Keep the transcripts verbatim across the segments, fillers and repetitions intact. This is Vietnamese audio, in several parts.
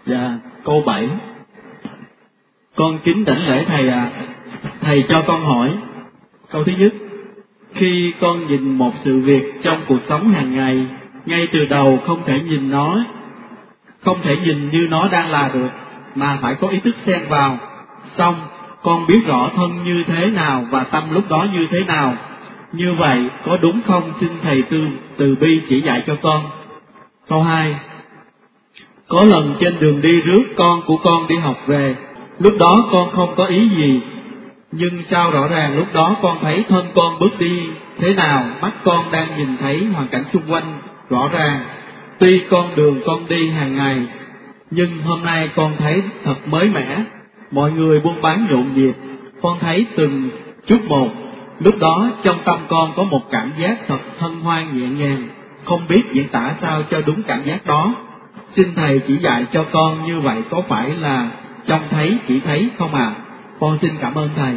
Dạ, câu bảy. Con kính đảnh lễ thầy à. Thầy cho con hỏi. Câu thứ nhất, khi con nhìn một sự việc trong cuộc sống hàng ngày, ngay từ đầu không thể nhìn nó, không thể nhìn như nó đang là được, mà phải có ý thức xen vào. Xong, con biết rõ thân như thế nào và tâm lúc đó như thế nào. Như vậy, có đúng không? Xin thầy từ, từ bi chỉ dạy cho con. Câu hai. Có lần trên đường đi rước con của con đi học về, lúc đó con không có ý gì, nhưng sao rõ ràng lúc đó con thấy thân con bước đi thế nào, mắt con đang nhìn thấy hoàn cảnh xung quanh rõ ràng. Tuy con đường con đi hàng ngày, nhưng hôm nay con thấy thật mới mẻ. Mọi người buôn bán nhộn nhịp, con thấy từng chút một. Lúc đó trong tâm con có một cảm giác thật hân hoan nhẹ nhàng, không biết diễn tả sao cho đúng cảm giác đó. Xin thầy chỉ dạy cho con như vậy có phải là trông thấy chỉ thấy không à? Con xin cảm ơn thầy.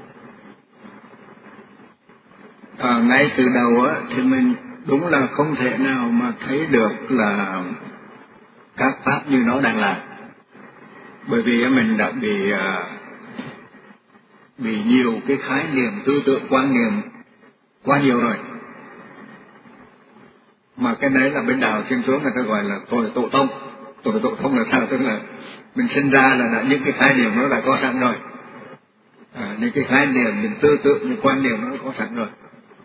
À, ngay từ đầu á, thì mình đúng là không thể nào mà thấy được là các pháp như nó đang là, bởi vì mình đã bị à, bị nhiều cái khái niệm tư tưởng quan niệm quá nhiều rồi. Mà cái đấy là bên đạo Thiên Chúa người ta gọi là tội tổ tông. Tội tổ tông là sao? Tức là mình sinh ra là đã những cái khái niệm nó đã có sẵn rồi, à, những cái khái niệm, những tư tưởng, những quan niệm nó đã có sẵn rồi.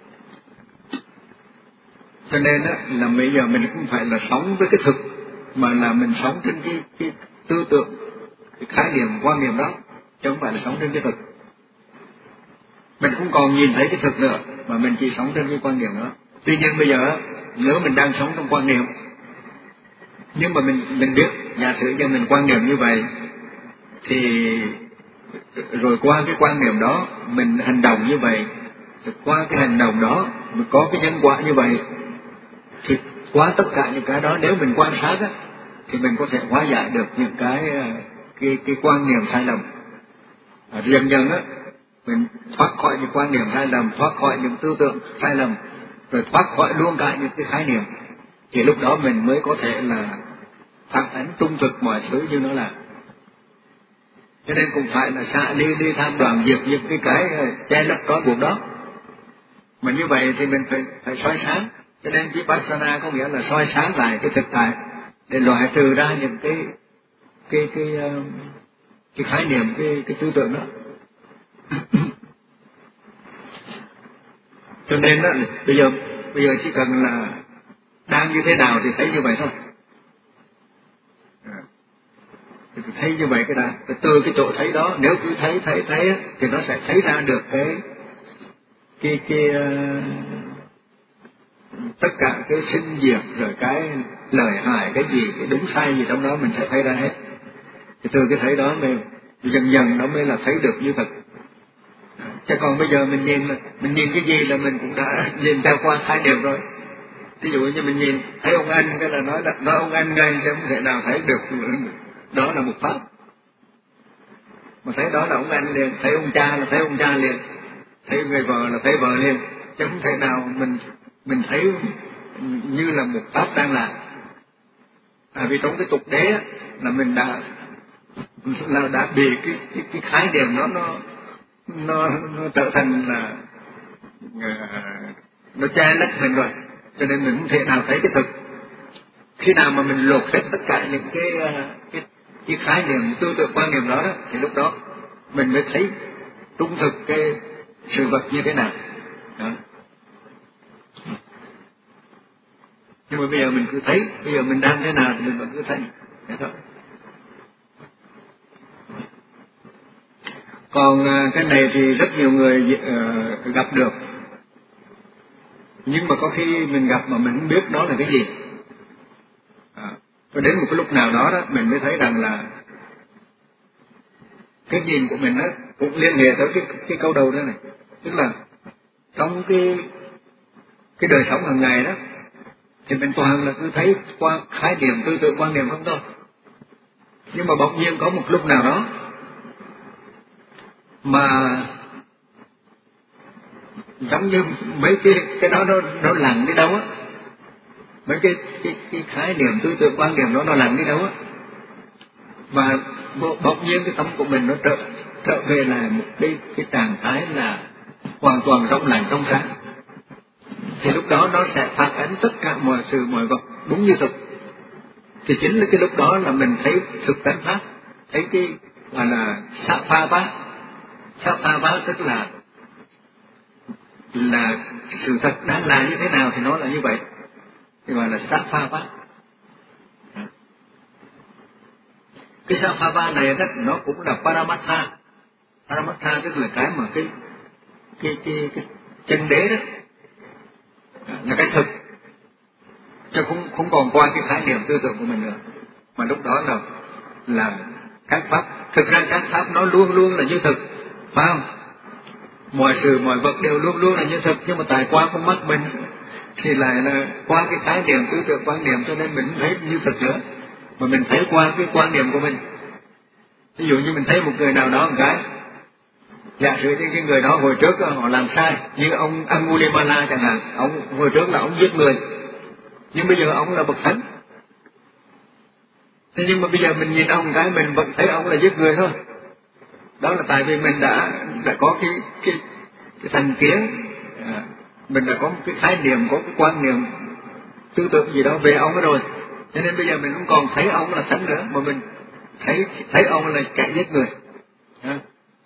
Cho nên á, là bây giờ mình cũng phải là sống với cái thực, mà là mình sống trên cái, cái tư tưởng, cái khái niệm, quan niệm đó, chứ không phải là sống trên cái thực. Mình không còn nhìn thấy cái thực nữa, mà mình chỉ sống trên cái quan niệm nữa. Tuy nhiên bây giờ nếu mình đang sống trong quan niệm, nhưng mà mình mình biết, giả sử cho mình quan niệm như vậy, thì rồi qua cái quan niệm đó mình hành động như vậy, rồi qua cái hành động đó mình có cái nhân quả như vậy, thì qua tất cả những cái đó nếu mình quan sát á, thì mình có thể hóa giải được những cái cái cái quan niệm sai lầm. À, dần dần á, mình thoát khỏi những quan niệm sai lầm, thoát khỏi những tư tưởng sai lầm, rồi thoát khỏi luôn cả những cái khái niệm, thì lúc đó mình mới có thể là phản ánh trung thực mọi thứ như nó là. Cho nên cũng phải là xả đi đi tham đoàn diệt những cái cái che lấp trói buộc đó. Mà như vậy thì mình phải phải soi sáng. Cho nên Vipassana có nghĩa là soi sáng lại cái thực tại để loại trừ ra những cái cái cái cái, cái khái niệm, cái cái tư tưởng đó. Cho nên đó, bây giờ bây giờ chỉ cần là đang như thế nào thì thấy như vậy thôi. Thì thấy như vậy cái đã, từ cái chỗ thấy đó, nếu cứ thấy thấy thấy thì nó sẽ thấy ra được cái cái cái uh, tất cả cái sinh diệt, rồi cái lời hại, cái gì, cái đúng sai gì trong đó mình sẽ thấy ra hết. Thì từ cái thấy đó mình dần dần nó mới là thấy được như thật. Chứ còn bây giờ mình nhìn mình nhìn cái gì là mình cũng đã nhìn theo qua khái niệm rồi. Ví dụ như mình nhìn thấy ông anh cái là nói là nói ông anh ngay, chứ không thể nào thấy được đó là một pháp. Mà thấy đó là ông anh liền, thấy ông cha là thấy ông cha liền, thấy người vợ là thấy vợ liền, chứ không thể nào mình mình thấy như là một pháp đang làm. À, vì trong cái tục đế là mình đã là đã bị cái cái, cái khái niệm đó nó nó nó trở thành là nó che lấp mình rồi, cho nên mình không thể nào thấy cái thực. Khi nào mà mình lột hết tất cả những cái cái cái khái niệm, tư tưởng, quan niệm đó, đó thì lúc đó mình mới thấy trung thực cái sự vật như thế nào đó. Nhưng mà bây giờ mình cứ thấy, bây giờ mình đang thế nào thì mình vẫn cứ thấy thế thôi. Còn cái này thì rất nhiều người uh, gặp được, nhưng mà có khi mình gặp mà mình không biết đó là cái gì. À, cho đến một cái lúc nào đó đó mình mới thấy rằng là cái nhìn của mình đó cũng liên hệ tới cái cái câu đầu đó này, tức là trong cái cái đời sống hàng ngày đó thì mình toàn là cứ thấy qua khái niệm, tư tưởng, quan niệm không thôi. Nhưng mà bỗng nhiên có một lúc nào đó mà giống như mấy cái cái đó nó nó lặn đi đâu á, mấy cái cái cái khái niệm, tư tưởng, quan niệm đó nó lặn đi đâu á, và bỗng nhiên cái tâm của mình nó trở trở về lại một cái cái trạng thái là hoàn toàn rộng lặng trong sáng, thì lúc đó nó sẽ phản ánh tất cả mọi sự mọi vật đúng như thực. Thì chính là cái lúc đó là mình thấy thực tánh pháp, thấy cái gọi là sát pha bá. Sát pha bá tức là là sự thật đang là như thế nào thì nó là như vậy, thì gọi là sát pha bá. Cái sát pha bá này đó, nó cũng là Paramatha. Paramatha tức là cái mà cái cái cái, cái chân đế đó, là cái thực, chứ không không còn qua cái khái niệm tư tưởng của mình nữa, mà lúc đó là là các pháp. Thực ra các pháp nó luôn luôn là như thực, phải không? Mọi sự mọi vật đều luôn luôn là như thực, nhưng mà tại qua con mắt mình thì lại là qua cái khái niệm tư tưởng quan niệm, cho nên mình không thấy như thực nữa, mà mình thấy qua cái quan niệm của mình. Ví dụ như mình thấy một người nào đó một cái, giả sử như cái người đó hồi trước họ làm sai, như ông Angulimala chẳng hạn, ông hồi trước là ông giết người, nhưng bây giờ ông là bậc thánh. Thế nhưng mà bây giờ mình nhìn ông cái mình vẫn thấy ông là giết người thôi. Đó là tại vì mình đã đã có cái cái cái thành kiến, à, mình đã có một cái khái niệm, có cái quan niệm tư tưởng gì đó về ông ấy rồi, cho nên bây giờ mình không còn thấy ông là thánh nữa, mà mình thấy thấy ông là kẻ giết người. À.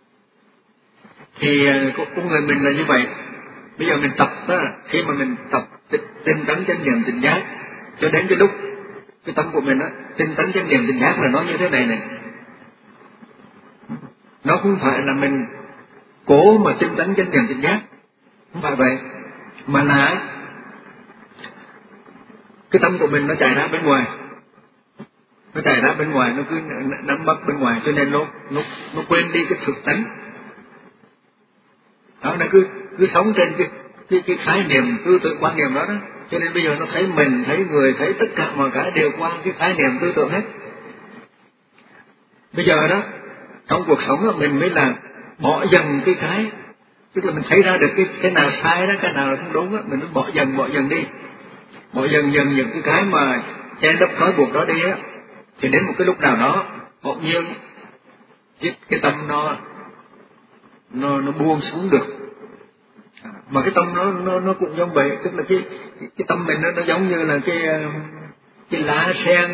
Thì con người mình là như vậy. Bây giờ mình tập đó, khi mà mình tập tinh tấn chánh niệm tỉnh giác, cho đến cái lúc cái tâm của mình á, tinh tấn chánh niệm tỉnh giác là nó như thế này này. Nó không phải là mình cố mà tinh tấn chánh niệm tỉnh giác, không phải vậy, mà là cái tâm của mình nó chạy ra bên ngoài, nó chạy ra bên ngoài, nó cứ nắm bắt bên ngoài, cho nên nó nó nó quên đi cái thực tánh. Đó, nó cứ cứ sống trên cái cái cái khái niệm tư tưởng quan niệm đó đó, cho nên bây giờ nó thấy mình, thấy người, thấy tất cả mọi cái đều qua cái khái niệm tư tưởng hết. Bây giờ đó trong cuộc sống đó, mình mới là bỏ dần cái cái, tức là mình thấy ra được cái cái nào sai đó, cái nào là không đúng đó, mình bỏ dần bỏ dần đi, bỏ dần dần những cái cái mà che lấp trói buộc đó đi á, thì đến một cái lúc nào đó bỗng nhiên cái cái tâm nó nó nó buông xuống được. Mà cái tâm nó nó nó cũng giống vậy, tức là cái cái, cái tâm mình nó nó giống như là cái cái lá sen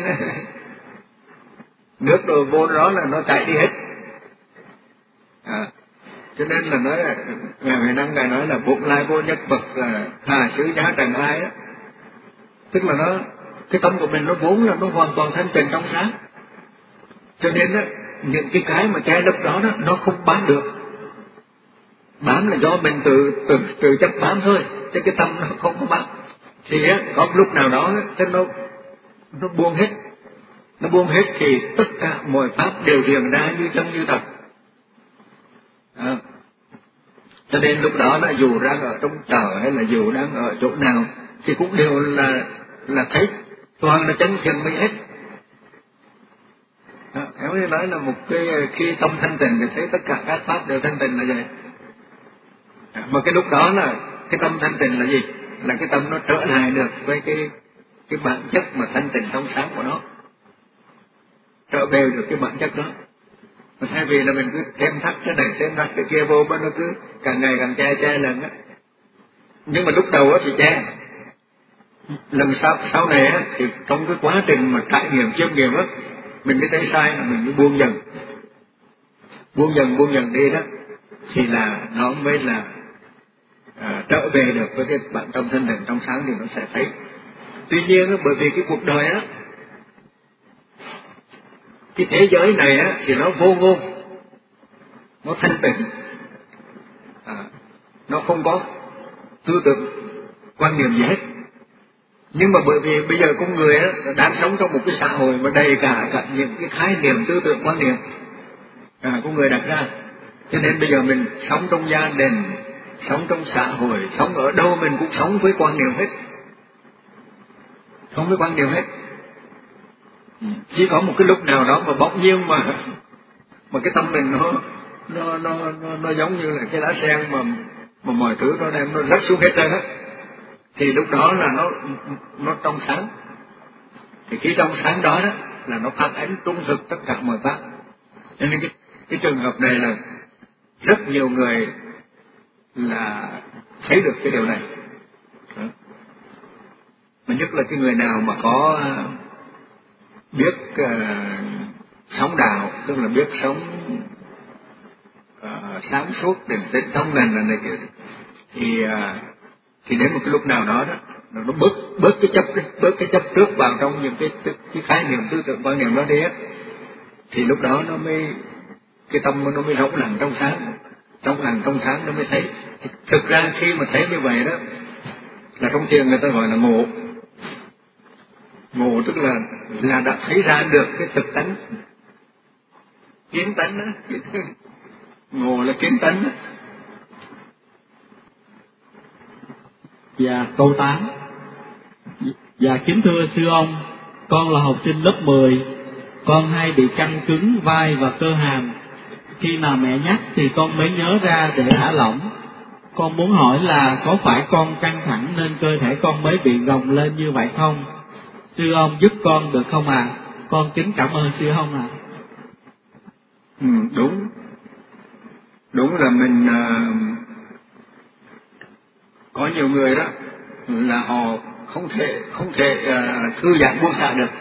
nước đồ vô đó là nó chảy đi hết. À, cho nên là nói là ngày năng ngài nói là bụng lai vô nhất vật là hà xứ giá trần ai á, tức là nó cái tâm của mình nó vốn là nó hoàn toàn thanh tịnh trong sáng, cho nên á những cái cái mà che lấp đó đó nó không bám được. Bám là do mình tự tự tự chấp bám thôi, chứ cái tâm nó không có bám. Thì á có một lúc nào đó cái nó nó buông hết, nó buông hết thì tất cả mọi pháp đều hiện ra như chân như thật. À, cho nên lúc đó là dù đang ở trong chợ hay là dù đang ở chỗ nào thì cũng đều là là thấy toàn là chân thiện mỹ hết. À, em ấy nói là một cái khi tâm thanh tịnh thì thấy tất cả các pháp đều thanh tịnh là vậy. À, mà cái lúc đó là cái tâm thanh tịnh là gì? Là cái tâm nó trở lại được với cái cái bản chất mà thanh tịnh trong sáng của nó, trở về được cái bản chất đó. Mà thay vì là mình cứ thêm thắt cái này thêm thắt cái kia vô, nó cứ càng ngày càng che che lần á. Nhưng mà lúc đầu á thì che, lần sau sau này á thì trong cái quá trình mà trải nghiệm chiêm nghiệm á, mình mới thấy sai là mình mới buông dần, buông dần buông dần đi đó, thì là nó mới là à, trở về được với cái bản tâm thanh tịnh trong sáng thì nó sẽ thấy. Tuy nhiên á, bởi vì cái cuộc đời á, cái thế giới này á thì nó vô ngôn, nó thanh tịnh, à, nó không có tư tưởng quan niệm gì hết. Nhưng mà bởi vì bây giờ con người á đang sống trong một cái xã hội mà đầy cả, cả những cái khái niệm tư tưởng quan niệm à, con người đặt ra, cho nên bây giờ mình sống trong gia đình, sống trong xã hội, sống ở đâu mình cũng sống với quan niệm hết, sống với quan niệm hết. Chỉ có một cái lúc nào đó mà bỗng nhiên mà mà cái tâm mình nó nó nó nó, nó giống như là cái lá sen mà mà mọi thứ nó đem nó rớt xuống hết trơn á, thì lúc đó là nó nó trong sáng. Thì cái trong sáng đó đó là nó phản ánh trung thực tất cả mọi pháp. Cho nên cái, cái trường hợp này là rất nhiều người là thấy được cái điều này. Đó. Mà nhất là cái người nào mà có biết uh, sống đạo, tức là biết sống uh, sáng suốt, định tĩnh thông lành là này kia, thì uh, thì đến một cái lúc nào đó đó nó bớt bớt cái chấp bớt cái chấp trước vào trong những cái cái, cái khái niệm tư tưởng quan niệm đó đi á, thì lúc đó nó mới cái tâm nó mới rỗng lặng trong sáng, trong lặng trong sáng nó mới thấy. Thực ra khi mà thấy như vậy đó là trong thiền người ta gọi là ngộ. Ngộ tức là là đã thấy ra được cái thực tánh, kiến tánh đó. Ngộ là kiến tánh đó. Và câu tám. Dạ kính thưa sư ông, con là học sinh lớp mười, con hay bị căng cứng vai và cơ hàm. Khi nào mẹ nhắc thì con mới nhớ ra để thả lỏng. Con muốn hỏi là có phải con căng thẳng nên cơ thể con mới bị gồng lên như vậy không? Sư ông giúp con được không à? Con kính cảm ơn sư ông ạ. À. Ừ, đúng. Đúng là mình uh, có nhiều người đó là họ không thể không thể uh, thư giãn buông xả được.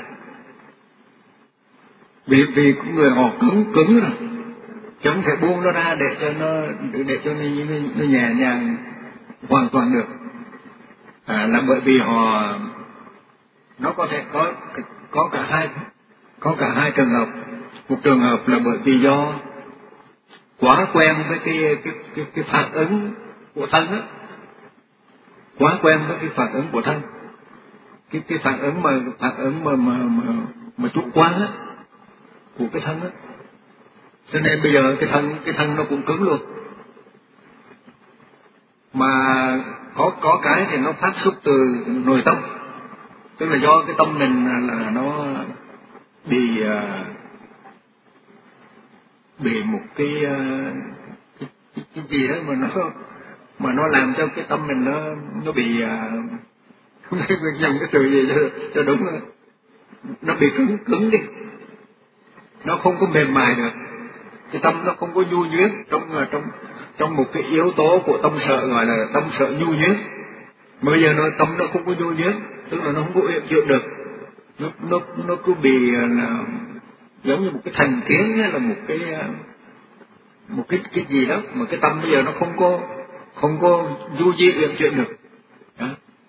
Vì vì người họ cứng cứng rồi, chứ không thể buông nó ra để cho nó để cho nó, nó, nó nhẹ nhàng hoàn toàn được. À, là bởi vì họ nó có thể có có cả hai có cả hai trường hợp. Một trường hợp là bởi vì do quá quen với cái cái cái, cái phản ứng của thân á, quá quen với cái phản ứng của thân, cái cái phản ứng mà phản ứng mà mà mà, mà chủ quan á của cái thân á, cho nên bây giờ cái thân cái thân nó cũng cứng luôn. Mà có có cái thì nó phát xuất từ nội tâm, tức là do cái tâm mình là nó bị uh, bị một cái, uh, cái, cái, cái gì đó mà nó mà nó làm cho cái tâm mình nó nó bị uh, không biết dùng cái từ gì cho, cho đúng rồi. Nó bị cứng cứng đi, nó không có mềm mại được. Cái tâm nó không có nhu nhuyễn trong trong trong một cái yếu tố của tâm sợ gọi là tâm sợ nhu nhuyễn. Mà bây giờ nó tâm nó không có nhu nhuyễn, tức là nó không có uyển chuyển được, nó nó nó cứ bị là giống như một cái thành kiến hay là một cái một cái cái gì đó mà cái tâm bây giờ nó không có không có du di uyển chuyển được. Đó.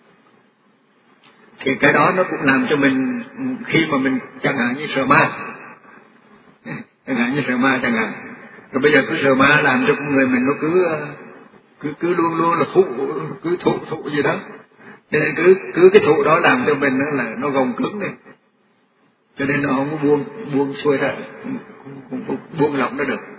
Thì cái đó nó cũng làm cho mình khi mà mình chẳng hạn như sợ ma, chẳng hạn như sợ ma chẳng hạn, rồi bây giờ cứ sợ ma làm cho con người mình nó cứ cứ cứ luôn luôn là thụ cứ thụ thụ gì đó, cho nên cứ cứ cái thụ đó làm cho mình nó là nó gồng cứng lên, cho nên nó không có buông buông xuôi ra, không có buông lỏng nó được.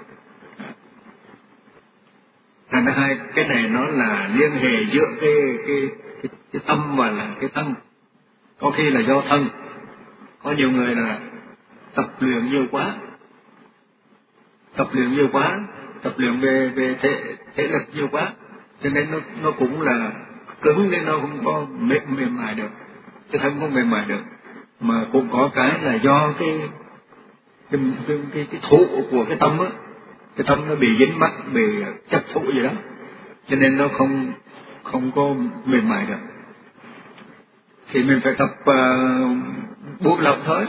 Thành ra hai cái này nó là liên hệ giữa cái cái cái, cái tâm và là cái thân. Có khi là do thân, có nhiều người là tập luyện nhiều quá, tập luyện nhiều quá, tập luyện về về thể thể lực nhiều quá, cho nên nó nó cũng là cứng nên nó không có mềm mềm mại được, cái thân không mềm mại được. Mà cũng có cái là do cái cái cái cái, cái thụ của cái tâm á, cái tâm nó bị dính mắc, bị chấp thụ gì đó, cho nên nó không không có mềm mại được. Thì mình phải tập uh, buông lỏng thôi,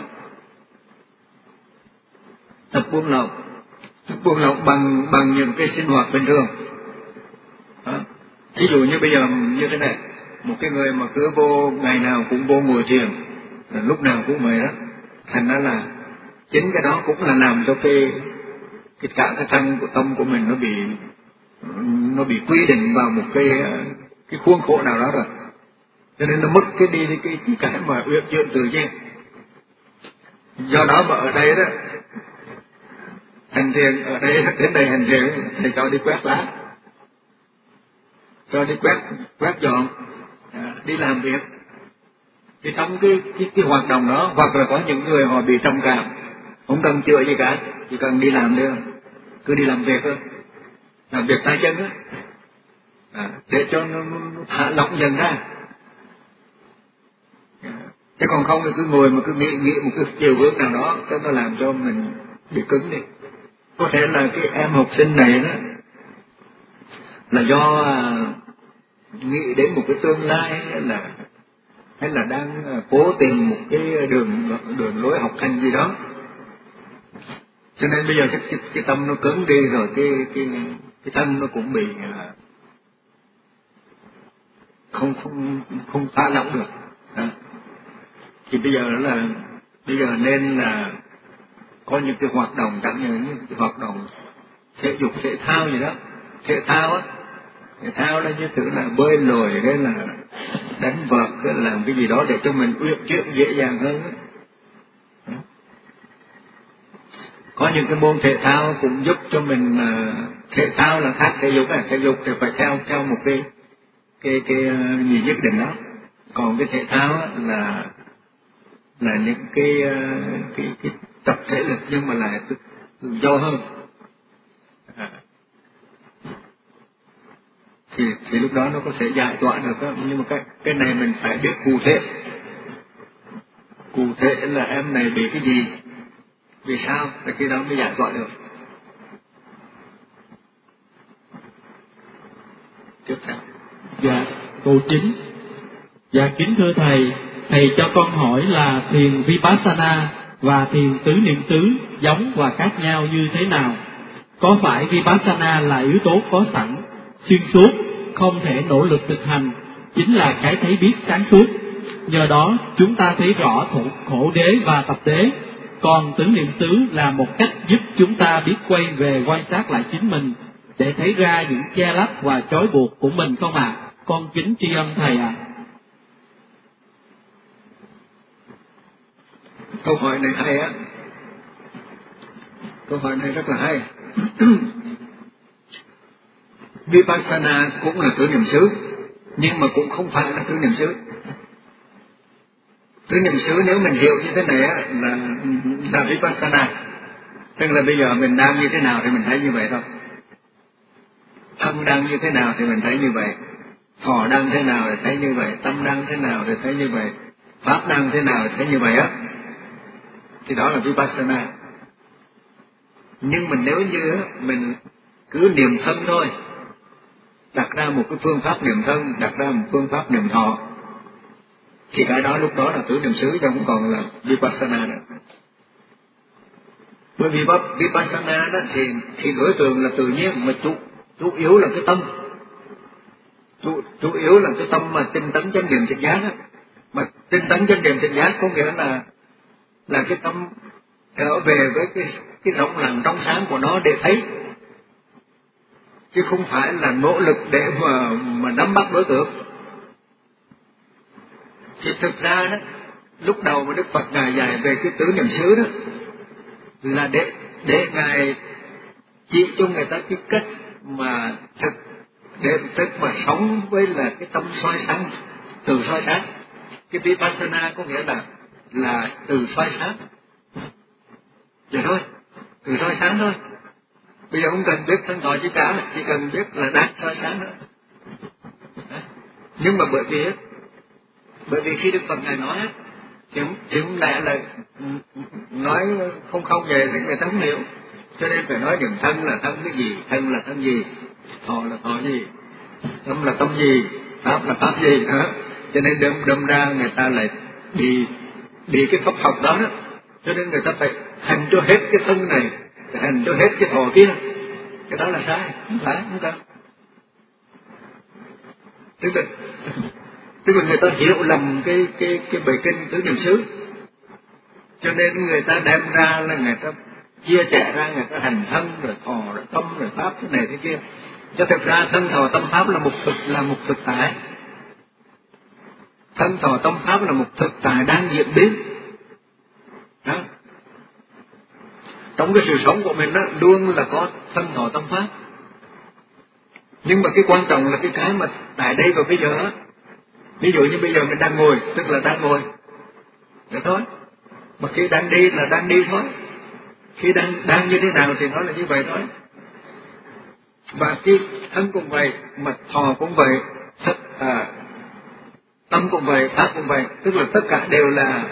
tập buông lỏng, tập buông lỏng bằng bằng những cái sinh hoạt bình thường. Đó. Ví dụ như bây giờ như thế này, một cái người mà cứ vô ngày nào cũng vô ngồi thiền, lúc nào cũng vậy đó, thành ra là chính cái đó cũng là làm cho cái cái cả cái thân của tâm của mình nó bị nó bị quy định vào một cái cái khuôn khổ nào đó rồi, cho nên nó mất cái đi cái cái cái mà uyển chuyển tự nhiên. Do đó mà ở đây đó hành thiền, ở đây đến đây hành thiền thầy cho đi quét lá, cho đi quét quét dọn, à, đi làm việc. Thì trong cái, cái cái hoạt động đó, hoặc là có những người họ bị trầm cảm, không cần chữa gì cả, chỉ cần đi làm thôi, cứ đi làm việc thôi, làm việc tay chân á, à, để cho nó, nó thả lỏng dần ra. Chứ còn không thì cứ ngồi mà cứ nghĩ nghĩ một cái chiều hướng nào đó, cái nó làm cho mình bị cứng đi. Có thể là cái em học sinh này đó là do nghĩ đến một cái tương lai, hay là hay là đang cố tìm một cái đường đường lối học hành gì đó, cho nên bây giờ cái cái, cái tâm nó cứng đi rồi, cái cái cái thân nó cũng bị không không không thả lỏng được. Đó. Thì bây giờ là bây giờ nên là có những cái hoạt động, chẳng như những cái hoạt động thể dục thể thao gì đó, thể thao á, thể thao là như thứ là bơi lội hay là đánh vợt, hay là làm cái gì đó để cho mình uyển chuyển dễ dàng hơn á. Có những cái môn thể thao cũng giúp cho mình, thể thao là khác thể dục á, thể dục thì phải theo theo một cái cái cái gì nhất định đó, còn cái thể thao á, là là những cái cái cái tập thể lực nhưng mà lại tự, tự do hơn. À. thì thì lúc đó nó có thể giải tỏa được đó. Nhưng mà cái cái này mình phải biết cụ thể, cụ thể là em này bị cái gì, vì sao, thì khi đó mới giải tỏa được. Tiếp theo. Dạ, câu chín. Dạ kính thưa thầy, thầy cho con hỏi là thiền Vipassana và thiền tứ niệm xứ giống và khác nhau như thế nào? Có phải Vipassana là yếu tố có sẵn, xuyên suốt, không thể nỗ lực thực hành, chính là cái thấy biết sáng suốt? Nhờ đó chúng ta thấy rõ khổ, khổ đế và tập đế. Còn tứ niệm xứ là một cách giúp chúng ta biết quay về quan sát lại chính mình, để thấy ra những che lấp và trói buộc của mình không ạ? À? Con kính tri ân thầy ạ. À. Câu hỏi này hay á, câu hỏi này rất là hay. Vipassana cũng là tứ niệm xứ, nhưng mà cũng không phải là tứ niệm xứ. Tứ niệm xứ nếu mình hiểu như thế này á, là là Vipassana, tức là bây giờ mình đang như thế nào thì mình thấy như vậy thôi. Thân đang như thế nào thì mình thấy như vậy, thọ đang thế nào thì thấy như vậy, tâm đang thế nào thì thấy như vậy, pháp đang thế nào thì thấy như vậy á, thì đó là Vipassana. Nhưng mà nếu như mình cứ niệm thân thôi, đặt ra một cái phương pháp niệm thân, đặt ra một phương pháp niệm thọ, thì cái đó lúc đó là tứ niệm xứ, chứ không còn là Vipassana nữa. Bởi vì Vipassana đó thì, thì đối tượng là tự nhiên, mà chủ, chủ yếu là cái tâm, chủ, chủ yếu là cái tâm mà tinh tấn chánh niệm tỉnh giác á. Mà tinh tấn chánh niệm tỉnh giác có nghĩa là là cái tâm trở về với cái cái rộng lặng trong sáng của nó để thấy, chứ không phải là nỗ lực để mà mà nắm bắt đối tượng. Thì thực ra đó, lúc đầu mà Đức Phật ngài dạy về cái tứ niệm xứ đó là để để ngài chỉ cho người ta cái cách mà thực để tức mà sống với là cái tâm soi sáng, từ soi sáng. Cái Vipassana có nghĩa là là từ soi sáng, vậy thôi, từ soi sáng thôi. Bây giờ không cần biết thân thọ gì cả, chỉ cần biết là đang soi sáng thôi. Nhưng mà bởi vì bởi vì khi Đức Phật ngài nói thì không, thì không lẽ là nói không không về thì người ta không hiểu, cho nên phải nói điểm thân là thân cái gì, thân là thân gì, thọ là thọ gì, tâm là tâm gì, pháp là pháp gì đó. Cho nên đâm đâm ra người ta lại bị bị cái pháp học đó đó, cho nên người ta phải hành cho hết cái thân này, hành cho hết cái thọ kia. Cái đó là sai, không phải, không cần. Tức là tức là người ta hiểu lầm cái cái cái bài kinh tứ niệm xứ, cho nên người ta đem ra là người ta chia sẻ ra, người ta hành thân rồi thọ rồi tâm rồi pháp thế này thế kia. Cho thực ra thân thọ tâm pháp là một thực là một thực tại, thân thọ tâm pháp là một thực tại đang diễn biến đó. Trong cái sự sống của mình đó luôn là có thân thọ tâm pháp, nhưng mà cái quan trọng là cái cái mà tại đây và bây giờ đó. Ví dụ như bây giờ mình đang ngồi, tức là đang ngồi vậy thôi, mà khi đang đi là đang đi thôi, khi đang đang như thế nào thì nó là như vậy thôi. Và khi thân cũng vậy, mà thọ cũng vậy, thật, à, tâm cũng vậy, pháp cũng vậy, tức là tất cả đều là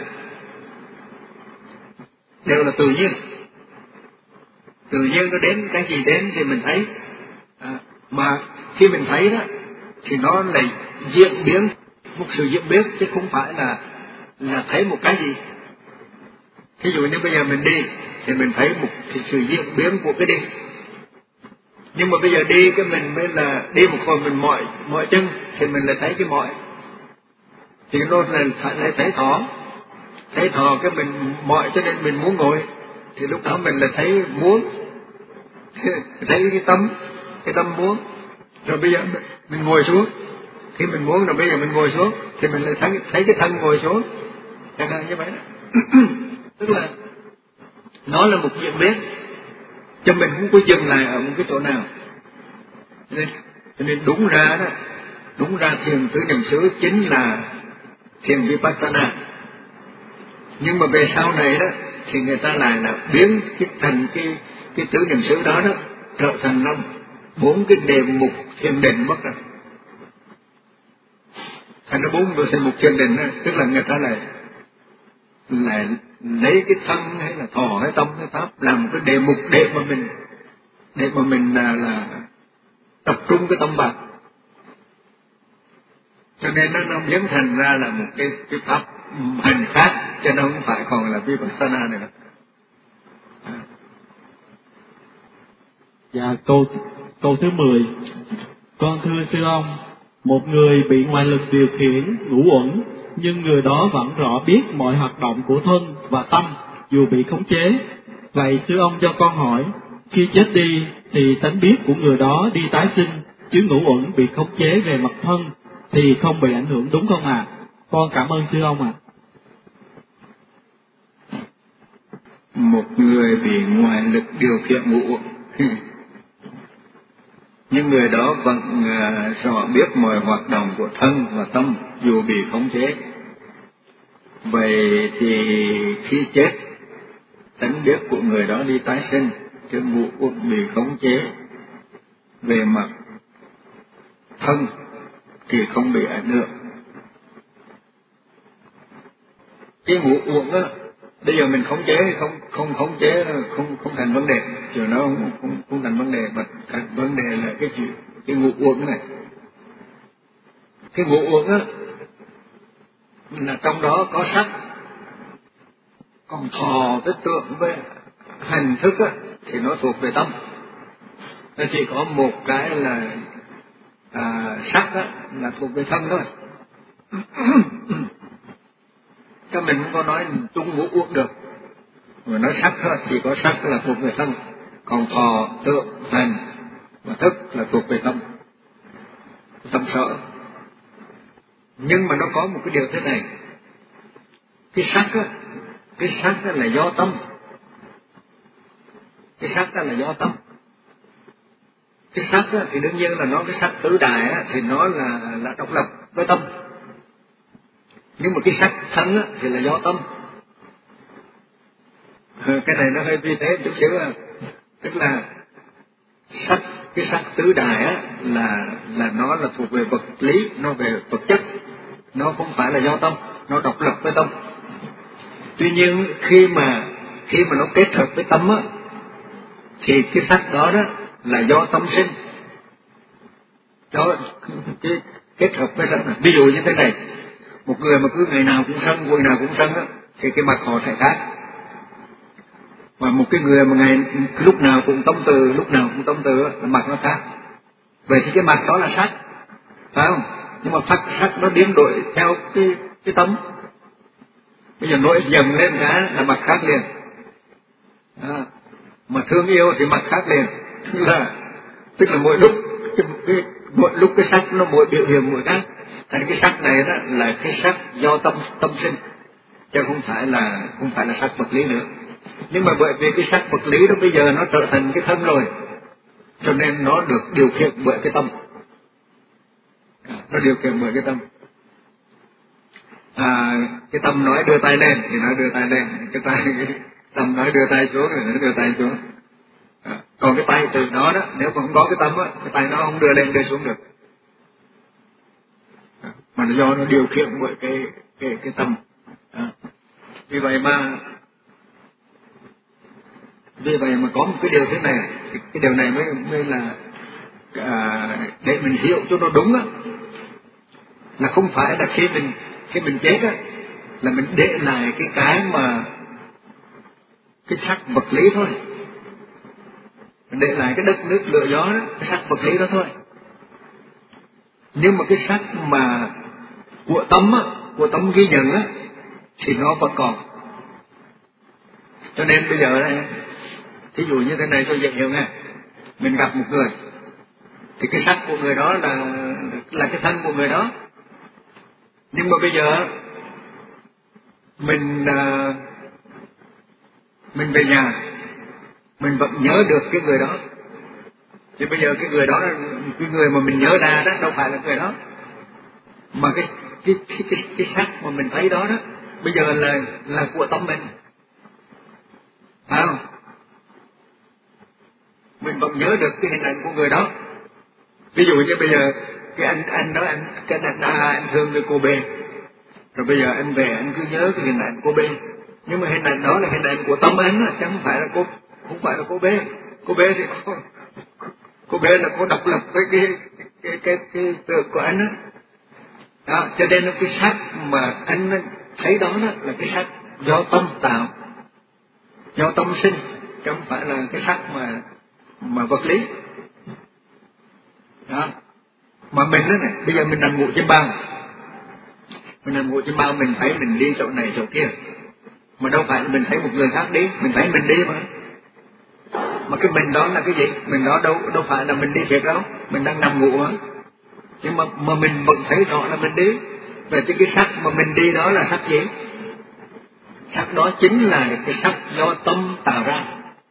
đều là tự nhiên. Tự nhiên nó đến, cái gì đến thì mình thấy. À, mà khi mình thấy đó thì nó là diễn biến, một sự diễn biến, chứ không phải là là thấy một cái gì. Ví dụ như bây giờ mình đi thì mình thấy một cái sự diễn biến của cái đi, nhưng mà bây giờ đi cái mình mới là đi một hồi mình mỏi mỏi chân thì mình lại thấy cái mỏi, thì nó là lại thấy thỏ, thấy thỏ cái mình mỏi cho nên mình muốn ngồi, thì lúc đó mình lại thấy muốn thấy cái tâm cái tâm muốn. Rồi bây giờ mình, mình ngồi xuống, khi mình muốn rồi bây giờ mình ngồi xuống thì mình lại thấy thấy cái thân ngồi xuống, chẳng hạn như vậy đó. Tức là nó là một diễn biến, cho mình không có dừng lại ở một cái chỗ nào. Nên, nên đúng ra đó, đúng ra thiền tứ niệm xứ chính là thiền vipassana. Nhưng mà về sau này đó thì người ta lại là biến cái thành cái cái tứ niệm xứ đó đó trở thành năm bốn cái đề mục thiền định mất rồi. Thành ra bốn cái đề mục thiền định đó, tức là người ta lại lại lấy cái thân hay là thọ hay tâm hay pháp làm cái đề mục để mà mình để mà mình là, là tập trung cái tâm vào. Cho nên nó, nó biến thành ra là một cái cái pháp hành khác, cho nó không phải còn là vipassana nữa. Dạ, câu câu thứ mười. Con thưa sư ông, một người bị ngoại lực điều khiển ngũ uẩn, nhưng người đó vẫn rõ biết mọi hoạt động của thân và tâm dù bị khống chế. Vậy sư ông cho con hỏi, khi chết đi thì tánh biết của người đó đi tái sinh, chứ ngũ uẩn bị khống chế về mặt thân thì không bị ảnh hưởng, đúng không ạ? À? Con cảm ơn sư ông ạ. À. Một người bị ngoại lực điều khiển ngũ uẩn, nhưng người đó vẫn uh, rõ biết mọi hoạt động của thân và tâm dù bị khống chế. Vậy thì khi chết, tánh biết của người đó đi tái sinh, chứ ngũ uẩn bị khống chế về mặt thân thì không bị ảnh hưởng. Cái ngũ uẩn á, bây giờ mình khống chế không không khống chế không không thành vấn đề, chứ nó không không, không thành vấn đề, mà thành vấn đề là cái chuyện cái ngũ uẩn này. Cái ngũ uẩn á là trong đó có sắc, còn thọ với tượng với hành thức á thì nó thuộc về tâm. Nó chỉ có một cái là à, sắc á là thuộc về thân thôi. Cho mình không có nói chung ngũ uẩn được, mà nói sắc thôi, chỉ có sắc là thuộc về thân, còn thọ, tượng, hành và thức là thuộc về tâm, tâm sở. Nhưng mà nó có một cái điều thế này, cái sắc á, cái sắc á là do tâm, cái sắc á là do tâm. Cái sắc á thì đương nhiên là nó cái sắc tứ đại á thì nó là là độc lập với tâm, nhưng mà cái sắc thân á thì là do tâm. Cái này nó hơi vi tế chút xíu à, tức là sắc, cái sắc tứ đại á là là nó là thuộc về vật lý, nó về vật chất, nó không phải là do tâm, nó độc lập với tâm. Tuy nhiên khi mà khi mà nó kết hợp với tâm á thì cái sắc đó đó là do tâm sinh, đó cái kết hợp với tâm. Ví dụ như thế này, một người mà cứ ngày nào cũng sân, ngày nào cũng sân á thì cái mặt họ sẽ khác. Mà một cái người mà ngày lúc nào cũng tâm từ, lúc nào cũng tâm từ là mặt nó khác. Vậy thì cái mặt đó là sắc, phải không? Nhưng mà sắc sắc nó biến đổi theo cái cái tâm. Bây giờ nổi dần lên cái là mặt khác liền. À, mà thương yêu thì mặt khác liền. Tức là tức là mỗi lúc cái, cái mỗi lúc cái sắc nó mỗi biểu hiện mỗi khác. Thành cái sắc này đó là cái sắc do tâm tâm sinh, chứ không phải là không phải là sắc vật lý nữa. Nhưng mà bởi vì cái sắc vật lý đó bây giờ nó trở thành cái thân rồi, cho nên nó được điều khiển bởi cái tâm. À, nó điều khiển bởi cái tâm. À, cái tâm nói đưa tay lên thì nó đưa tay lên, cái tay cái tâm nói đưa tay xuống thì nó đưa tay xuống. À, còn cái tay từ đó đó, nếu mà không có cái tâm á, cái tay nó không đưa lên đưa xuống được. À, mà nó do nó điều khiển bởi cái cái cái tâm. Đó. Vì vậy mà vì vậy mà có một cái điều thế này, cái, cái điều này mới mới là à, để mình hiểu cho nó đúng á, là không phải là khi mình khi mình chết á là mình để lại cái cái mà cái xác vật lý thôi, mình để lại cái đất nước lửa gió đó, cái xác vật lý đó thôi. Nhưng mà cái xác mà của tâm á, của tâm ghi nhận á, thì nó vẫn còn. Cho nên bây giờ này, thí dụ như thế này tôi dễ hiểu nghe, mình gặp một người thì cái xác của người đó là là cái thân của người đó, nhưng mà bây giờ mình uh, mình về nhà mình vẫn nhớ được cái người đó, thì bây giờ cái người đó là cái người mà mình nhớ ra đó đâu phải là người đó, mà cái cái cái cái, cái xác mà mình thấy đó đó bây giờ là là của tâm mình, phải không? Mình vẫn nhớ được cái hình ảnh của người đó. Ví dụ như bây giờ cái anh anh đó anh cái anh A anh thương được cô B, rồi bây giờ anh về anh cứ nhớ cái hình ảnh cô B, nhưng mà hình ảnh đó là hình ảnh của tâm anh á, chứ không phải là cô không phải là cô B. Cô B thì cô, cô B là cô độc lập với cái cái cái cái tượng của anh á. Đó, cho nên cái sắc mà anh thấy đó, đó là cái sắc do tâm tạo, do tâm sinh, chứ không phải là cái sắc mà mà vật lý. Đó. Mà mình đó này, bây giờ mình nằm ngủ trên bao, mình nằm ngủ trên bao mình thấy mình đi chỗ này chỗ kia, mà đâu phải là mình thấy một người khác đi, mình thấy mình đi mà. Mà cái mình đó là cái gì? Mình đó đâu đâu phải là mình đi thiệt đâu, mình đang nằm ngủ mà. Nhưng mà mà mình vẫn thấy rõ là mình đi. Vậy thì cái sắc mà mình đi đó là sắc gì? Sắc đó chính là cái sắc do tâm tạo ra.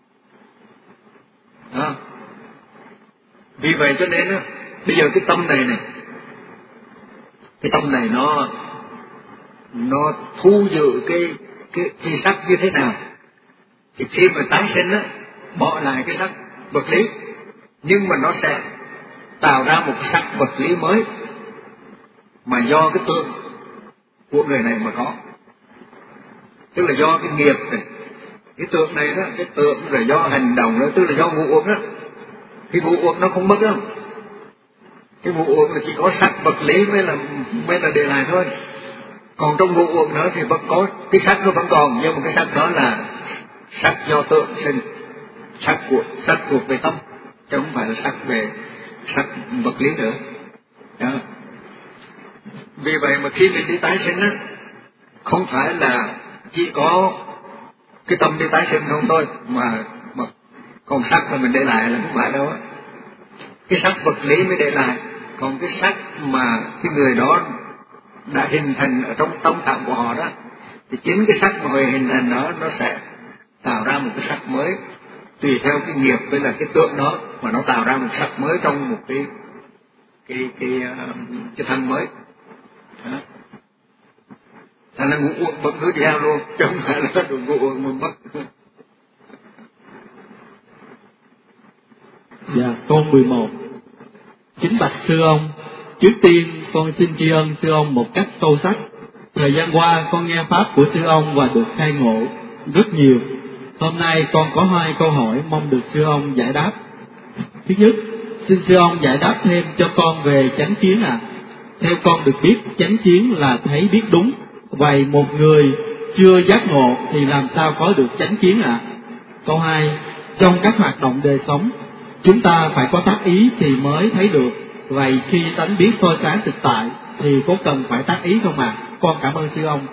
Đó. Vì vậy cho nên đó, bây giờ cái tâm này này, cái tâm này nó nó thu giữ cái cái cái sắc như thế nào, thì khi mà tái sinh á, bỏ lại cái sắc vật lý, nhưng mà nó sẽ tạo ra một sắc vật lý mới mà do cái tượng của người này mà có, tức là do cái nghiệp này, cái tượng này đó, cái tượng rồi do hành động đó, tức là do ngũ uẩn đó. Cái ngũ uẩn nó không mất đâu, cái ngũ uẩn là chỉ có sắc vật lý mới là mới là để lại thôi, còn trong ngũ uẩn đó thì vẫn có cái sắc, nó vẫn còn, nhưng mà cái sắc đó là sắc do tượng sinh, sắc của sắc thuộc về tâm, chứ không phải là sắc về sắc vật lý nữa. Đó. Vì vậy mà khi mình đi tái sinh á, không phải là chỉ có cái tâm đi tái sinh không thôi, mà, mà còn sắc mà mình để lại là không phải đâu á. Cái sắc vật lý mới để lại, còn cái sắc mà cái người đó đã hình thành ở trong tâm trạng của họ đó, thì chính cái sắc mà hình thành đó nó sẽ tạo ra một cái sắc mới, tùy theo cái nghiệp với là cái tượng đó mà nó tạo ra một sắc mới trong một cái cái cái cái, cái thân mới. Đó. Thành là ngũ uẩn vẫn cứ theo luôn, chứ không phải là đủ ngũ uẩn mà mất. Dạ, câu mười một. Kính bạch sư ông, trước tiên con xin tri ân sư ông một cách sâu sắc. Thời gian qua con nghe pháp của sư ông và được khai ngộ rất nhiều. Hôm nay con có hai câu hỏi mong được sư ông giải đáp. Thứ nhất, xin sư ông giải đáp thêm cho con về chánh kiến ạ. À. Theo con được biết, chánh kiến là thấy biết đúng. Vậy một người chưa giác ngộ thì làm sao có được chánh kiến ạ? À? Câu hai, trong các hoạt động đời sống, chúng ta phải có tác ý thì mới thấy được. Vậy khi tánh biết soi sáng thực tại thì có cần phải tác ý không ạ? À? Con cảm ơn sư ông.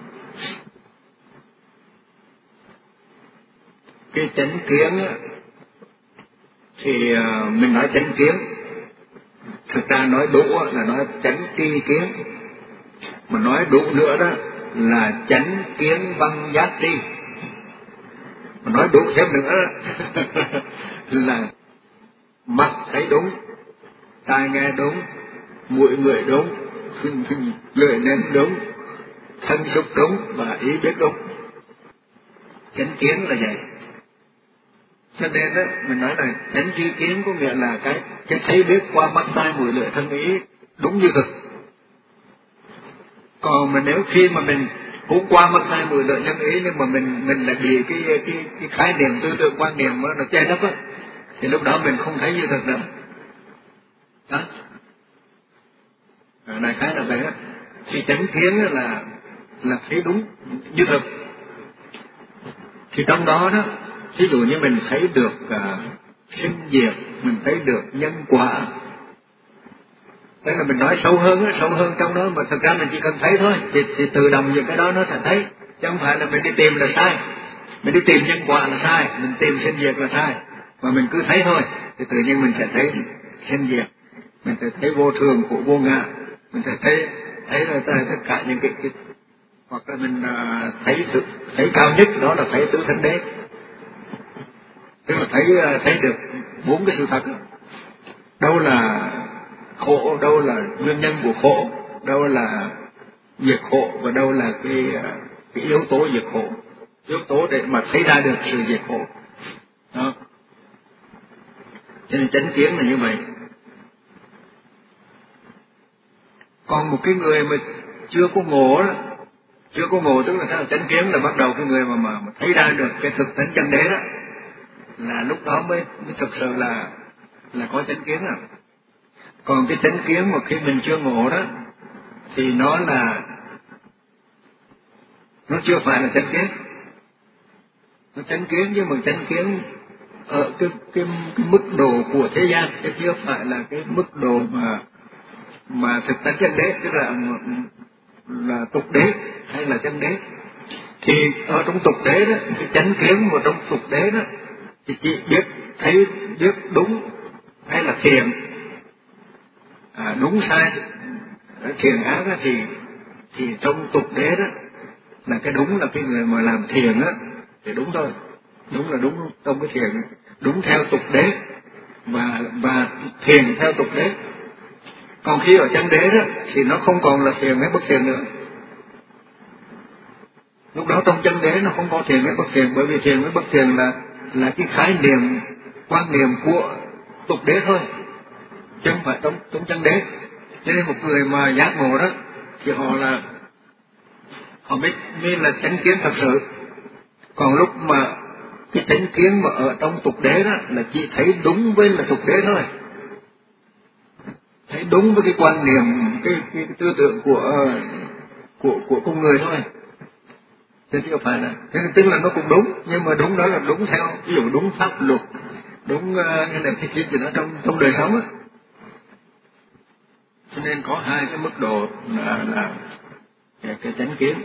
Cái chánh kiến á, thì mình nói chánh kiến, thực ra nói đủ là nói chánh tri kiến, mà nói đủ nữa đó là chánh kiến văn giác tri, mà nói đủ thêm nữa là mắt thấy đúng, tai nghe đúng, mũi ngửi đúng, lưỡi nếm đúng, thân xúc đúng và ý biết đúng. Chánh kiến là vậy. Cho nên đó, mình nói là chánh tri kiến có nghĩa là cái cái thấy biết qua mắt tai mũi lưỡi thân ý đúng như thực. Còn mà nếu khi mà mình cũng qua mất hai mười lợi nhân ý, nhưng mà mình mình lại bị cái cái cái khái niệm tư tưởng quan niệm nó che lấp á, thì lúc đó mình không thấy như thực nữa. Đó, à, đại khái là vậy đó. Thì chánh kiến là là thấy đúng như thực. Thì trong đó đó, ví dụ như mình thấy được uh, sinh diệt, mình thấy được nhân quả. Đấy là mình nói sâu hơn, sâu hơn trong đó, mà thực ra mình chỉ cần thấy thôi, thì, thì tự động những cái đó nó sẽ thấy, chứ không phải là mình đi tìm là sai, mình đi tìm nhân quả là sai, mình tìm sinh diệt là sai, mà mình cứ thấy thôi, thì tự nhiên mình sẽ thấy sinh diệt, mình sẽ thấy vô thường của vô ngã, mình sẽ thấy thấy là tất cả những cái, cái hoặc là mình uh, thấy tự, thấy cao nhất đó là thấy tứ thánh đế, tức là thấy thấy được bốn cái sự thật, đâu là khổ, đâu là nguyên nhân của khổ, đâu là diệt khổ, và đâu là cái, cái yếu tố diệt khổ, yếu tố để mà thấy ra được sự diệt khổ. Đó, cho nên chánh kiến là như vậy. Còn một cái người mà chưa có ngộ đó, chưa có ngộ tức là sao? Chánh kiến là bắt đầu cái người mà, mà, mà thấy ra được cái thực tánh chân đế đó, là lúc đó mới, mới thực sự là là có chánh kiến à. Còn cái chánh kiến mà khi mình chưa ngộ đó thì nó là nó chưa phải là chánh kiến. Nó chánh kiến nhưng mà chánh kiến ở cái, cái, cái mức độ của thế gian, chứ chưa phải là cái mức độ mà mà thực tánh chân đế, tức là là tục đế hay là chân đế. Thì ở trong tục đế đó, cái chánh kiến mà trong tục đế đó thì chỉ biết thấy, biết đúng hay là thiện, à, đúng sai thiện ác á, thì thì trong tục đế đó là cái đúng là cái người mà làm thiện á thì đúng thôi, đúng là đúng trong cái thiện, đúng theo tục đế và và thiện theo tục đế. Còn khi ở chân đế đó thì nó không còn là thiện hay bất thiện nữa. Lúc đó trong chân đế nó không có thiện hay bất thiện, bởi vì thiện với bất thiện là là cái khái niệm quan niệm của tục đế thôi, chứ không phải trong trong chân đế. Cho nên một người mà giác ngộ đó thì họ là họ biết mới là chánh kiến thật sự. Còn lúc mà cái chánh kiến mà ở trong tục đế đó là chỉ thấy đúng với là tục đế thôi, thấy đúng với cái quan niệm, cái, cái, cái tư tưởng của của của con người thôi, chứ không phải là thế. Tức là nó cũng đúng, nhưng mà đúng đó là đúng theo ví dụ đúng pháp luật, đúng uh, cái này cái kia gì đó trong trong đời sống á. Cho nên có hai cái mức độ là là cái, cái chánh kiến.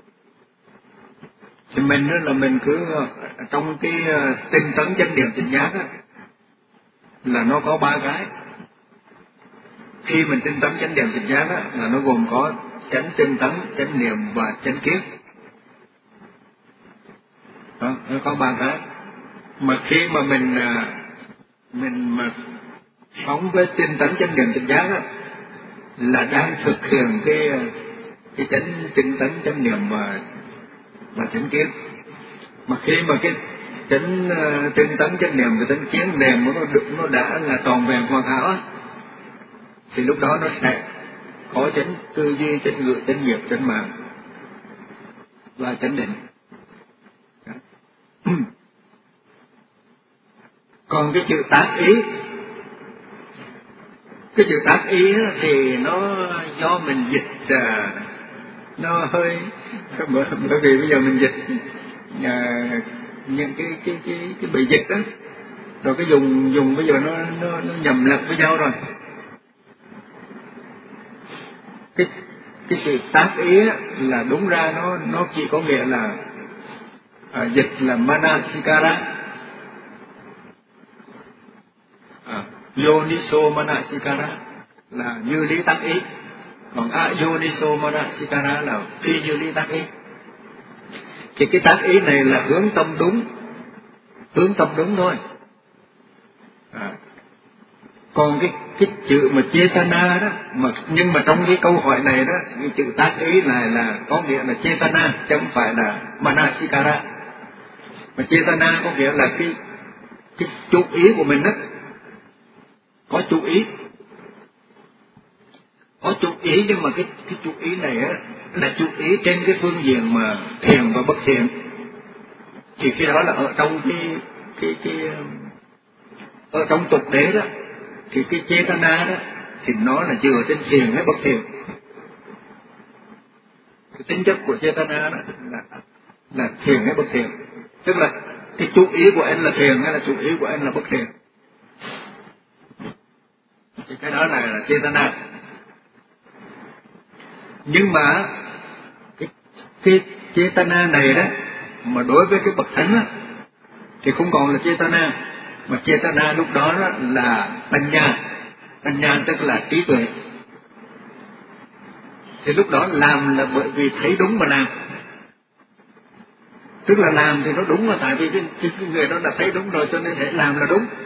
Thì mình đó là mình cứ trong cái uh, tinh tấn chánh niệm tỉnh giác á, là nó có ba cái. Khi mình tinh tấn chánh niệm tỉnh giác á, là nó gồm có chánh tinh tấn, chánh niệm và chánh kiến. Đó, nó có ba cái. Mà khi mà mình uh, mình mà sống với tinh tấn chánh niệm tỉnh giác á, là đang thực hiện cái cái chánh tinh tấn chánh niệm và và chánh kiến. Mà khi mà cái chánh uh, tinh tấn chánh niệm và chánh kiến niệm nó được nó đã là tròn vẹn hoàn hảo á, thì lúc đó nó sẽ có chánh tư duy, chánh ngữ, chánh nghiệp, chánh mạng và chánh định. Còn cái chữ tác ý, cái chữ tác ý thì nó do mình dịch à, nó hơi bởi, bởi vì bây giờ mình dịch à, những cái cái cái cái bị dịch đó, rồi cái dùng dùng bây giờ nó nó nó nhầm lẫn với nhau rồi. Cái cái chữ tác ý là đúng ra nó nó chỉ có nghĩa là à, dịch là manasikara, à, yoniso manasikara là như lý tác ý, còn ayoniso manasikara là phi như lý tác ý. Thì cái tác ý này là hướng tâm đúng, hướng tâm đúng thôi. À, còn cái cái chữ mà chetana đó, mà nhưng mà trong cái câu hỏi này đó, cái chữ tác ý này là có nghĩa là chetana chứ không phải là manasikara. Mà chetana có nghĩa là cái cái chú ý của mình đó, có chú ý. có chú ý, nhưng mà cái cái chú ý này á là chú ý trên cái phương diện mà thiền và bất thiện. Thì khi đó là ở trong cái cái cái ở trong tục đế đó, thì cái Chetana đó thì nó là dựa trên thiền hay bất thiền. Cái tính chất của Chetana đó là là thiền hay bất thiền, tức là cái chú ý của anh là thiền hay là chú ý của anh là bất thiền. Thì cái đó là, là Chetana. Nhưng mà cái, cái Chetana này đó mà đối với cái bậc thánh á thì không còn là Chetana, mà Chetana lúc đó, đó là Panya. Panya tức là trí tuệ. Thì lúc đó làm là bởi vì thấy đúng mà làm, tức là làm thì nó đúng là tại vì cái, cái, cái người đó là thấy đúng rồi, cho nên để làm là đúng.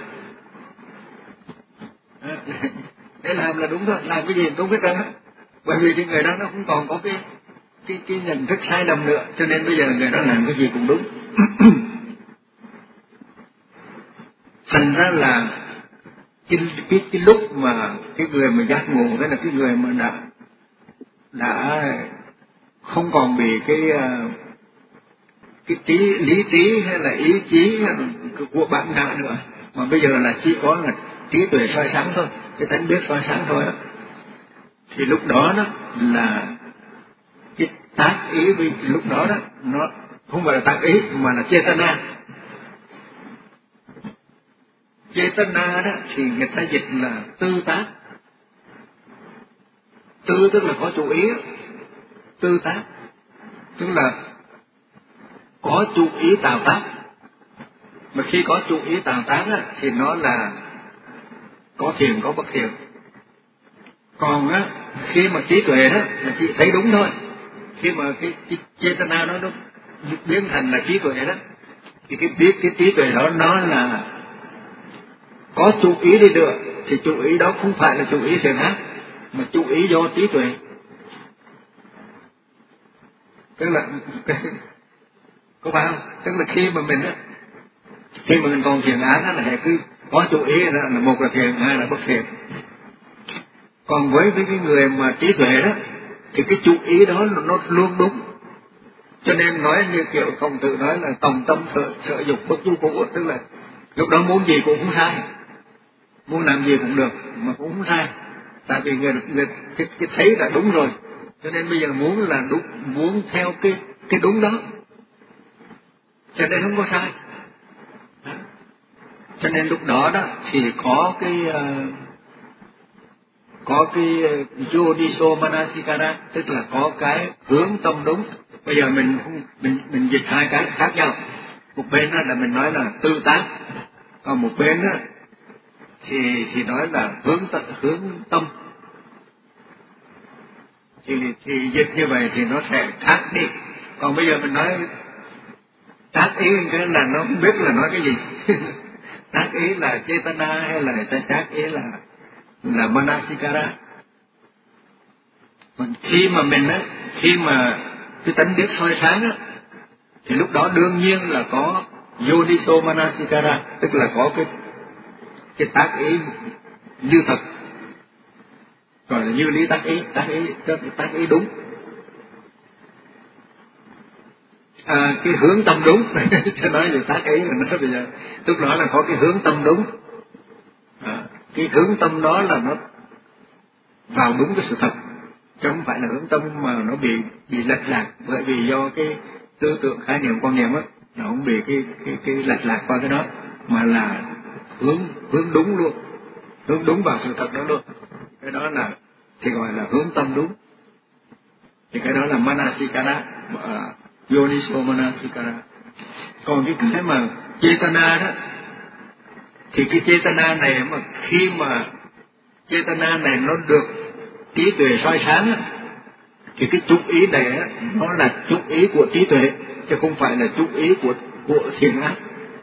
Để làm là đúng thôi, làm cái gì đúng hết trơn á. Bởi vì cái người đó nó không còn có cái cái cái nhận thức sai lầm nữa, cho nên bây giờ người đó làm cái gì cũng đúng. Thành ra là cái, cái, cái lúc mà cái người mà giác ngộ, hay là cái người mà đã đã không còn bị cái cái trí, lý trí hay là ý chí của bản ngã nữa, mà bây giờ là chỉ có là trí tuệ soi sáng thôi, cái tánh biết soi sáng thôi đó, thì lúc đó đó là cái tác ý, vì lúc đó đó nó không phải là tác ý mà là Chetana. Chetana đó thì người ta dịch là tư tác. Tư tức là có chú ý, tư tác tức là có chú ý tạo tác. Mà khi có chú ý tạo tác á, thì nó là có thiền có bất thiền. Còn á, khi mà trí tuệ đó là chỉ thấy đúng thôi. Khi mà cái, cái Chetana nó, nó biến thành là trí tuệ đó, thì cái biết cái trí tuệ đó nó là có chú ý đi được, thì chú ý đó không phải là chú ý thiền ác, mà chú ý do trí tuệ. Tức là có phải không? Tức là khi mà mình á, khi mà mình còn thiền ác đó là cứ có chú ý đó là một là thiền, hai là bất thiền. Còn với với cái người mà trí tuệ đó thì cái chú ý đó nó luôn đúng. Cho nên nói như kiểu Khổng Tử nói là tòng tâm sở, sở dục bất du cũ, tức là lúc đó muốn gì cũng không sai, muốn làm gì cũng được mà cũng không sai, tại vì người, người cái, cái thấy là đúng rồi, cho nên bây giờ muốn là đúng, muốn theo cái cái đúng đó, cho nên không có sai. Đó. Cho nên lúc đó đó thì có cái uh, có cái Yodiso Manasikara, tức là có cái hướng tâm đúng. Bây giờ mình mình mình dịch hai cái khác nhau. Một bên đó là mình nói là tư tác, còn một bên đó thì thì nói là hướng tâm, hướng tâm. Thì thì dịch như vậy thì nó sẽ khác đi. Còn bây giờ mình nói tác ý cái là nó không biết là nói cái gì. Tác ý là Chetana hay là tác ý là là Manasikara. Khi mà mình á, khi mà cái tánh biết soi sáng á, thì lúc đó đương nhiên là có Yodiso Manasikara, tức là có cái cái tác ý như thật, gọi là như lý tác ý, tác ý tác ý đúng. À, cái hướng tâm đúng, cho nói về tác ý là nói bây giờ, lúc đó là có cái hướng tâm đúng. À, cái hướng tâm đó là nó vào đúng cái sự thật, chứ không phải là hướng tâm mà nó bị bị lệch lạc, bởi vì do cái tư tưởng khái niệm quan niệm á, nó không bị cái cái cái lệch lạc qua cái đó, mà là hướng hướng đúng luôn, hướng đúng vào sự thật đó luôn. Cái đó là thì gọi là hướng tâm đúng. Thì cái đó là Manasikara, uh, Yoniso Manasikara. Còn cái cái mà Chetana đó, thì cái Chetana này mà khi mà Chetana này nó được trí tuệ soi sáng á, thì cái chú ý này á, nó là chú ý của trí tuệ, chứ không phải là chú ý của của thiền ác.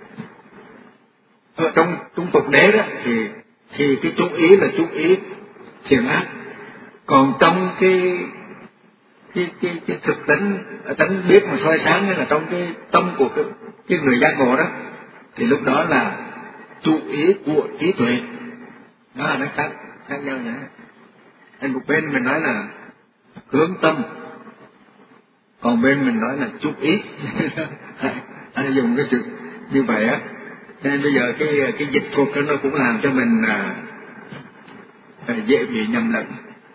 Ở trong trong tục đế đó thì thì cái chú ý là chú ý thiền ác. Còn trong cái cái cái, cái thực tánh tánh biết mà soi sáng, hay là trong cái tâm của cái, cái người giác ngộ đó, thì lúc đó là chú ý của trí tuệ. Đó là nó khác khác nhau nữa. Hay một bên mình nói là hướng tâm, còn bên mình nói là chút ít. Anh dùng cái chữ như vậy á, nên bây giờ cái cái dịch thuật đó nó cũng làm cho mình à, dễ bị nhầm lẫn.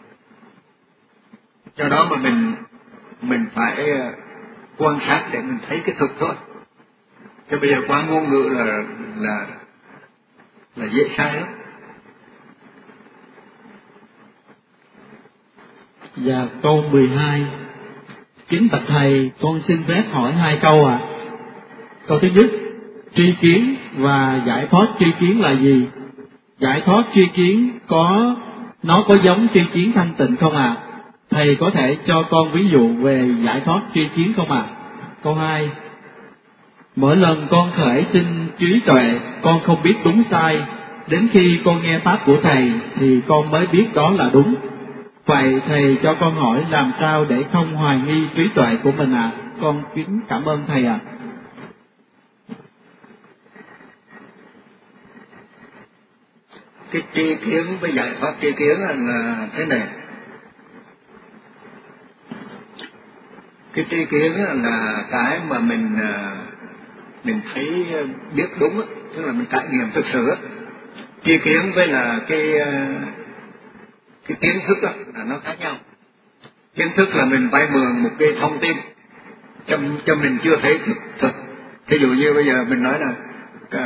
Do đó mà mình mình phải quan sát để mình thấy cái thực thôi. Chứ bây giờ quá ngôn ngữ là là là dễ sai lắm. Và câu mười hai, kính bạch thầy, con xin phép hỏi hai câu ạ. À. Câu thứ nhất, tri kiến và giải thoát tri kiến là gì? Giải thoát tri kiến có nó có giống tri kiến thanh tịnh không ạ? À? Thầy có thể cho con ví dụ về giải thoát tri kiến không ạ? À? Câu hai, mỗi lần con khởi sinh trí tuệ, con không biết đúng sai, đến khi con nghe pháp của thầy thì con mới biết đó là đúng. Vậy thầy cho con hỏi làm sao để không hoài nghi trí tuệ của mình ạ? À? Con kính cảm ơn thầy ạ. À. Cái tri kiến với giải thoát tri kiến là thế này. Cái tri kiến là cái mà mình mình thấy biết đúng, tức là mình trải nghiệm thực sự. Tri kiến với là cái cái kiến thức là nó khác nhau. Kiến thức là mình vay mượn một cái thông tin cho, cho mình chưa thấy thực thực. Ví dụ như bây giờ mình nói là à,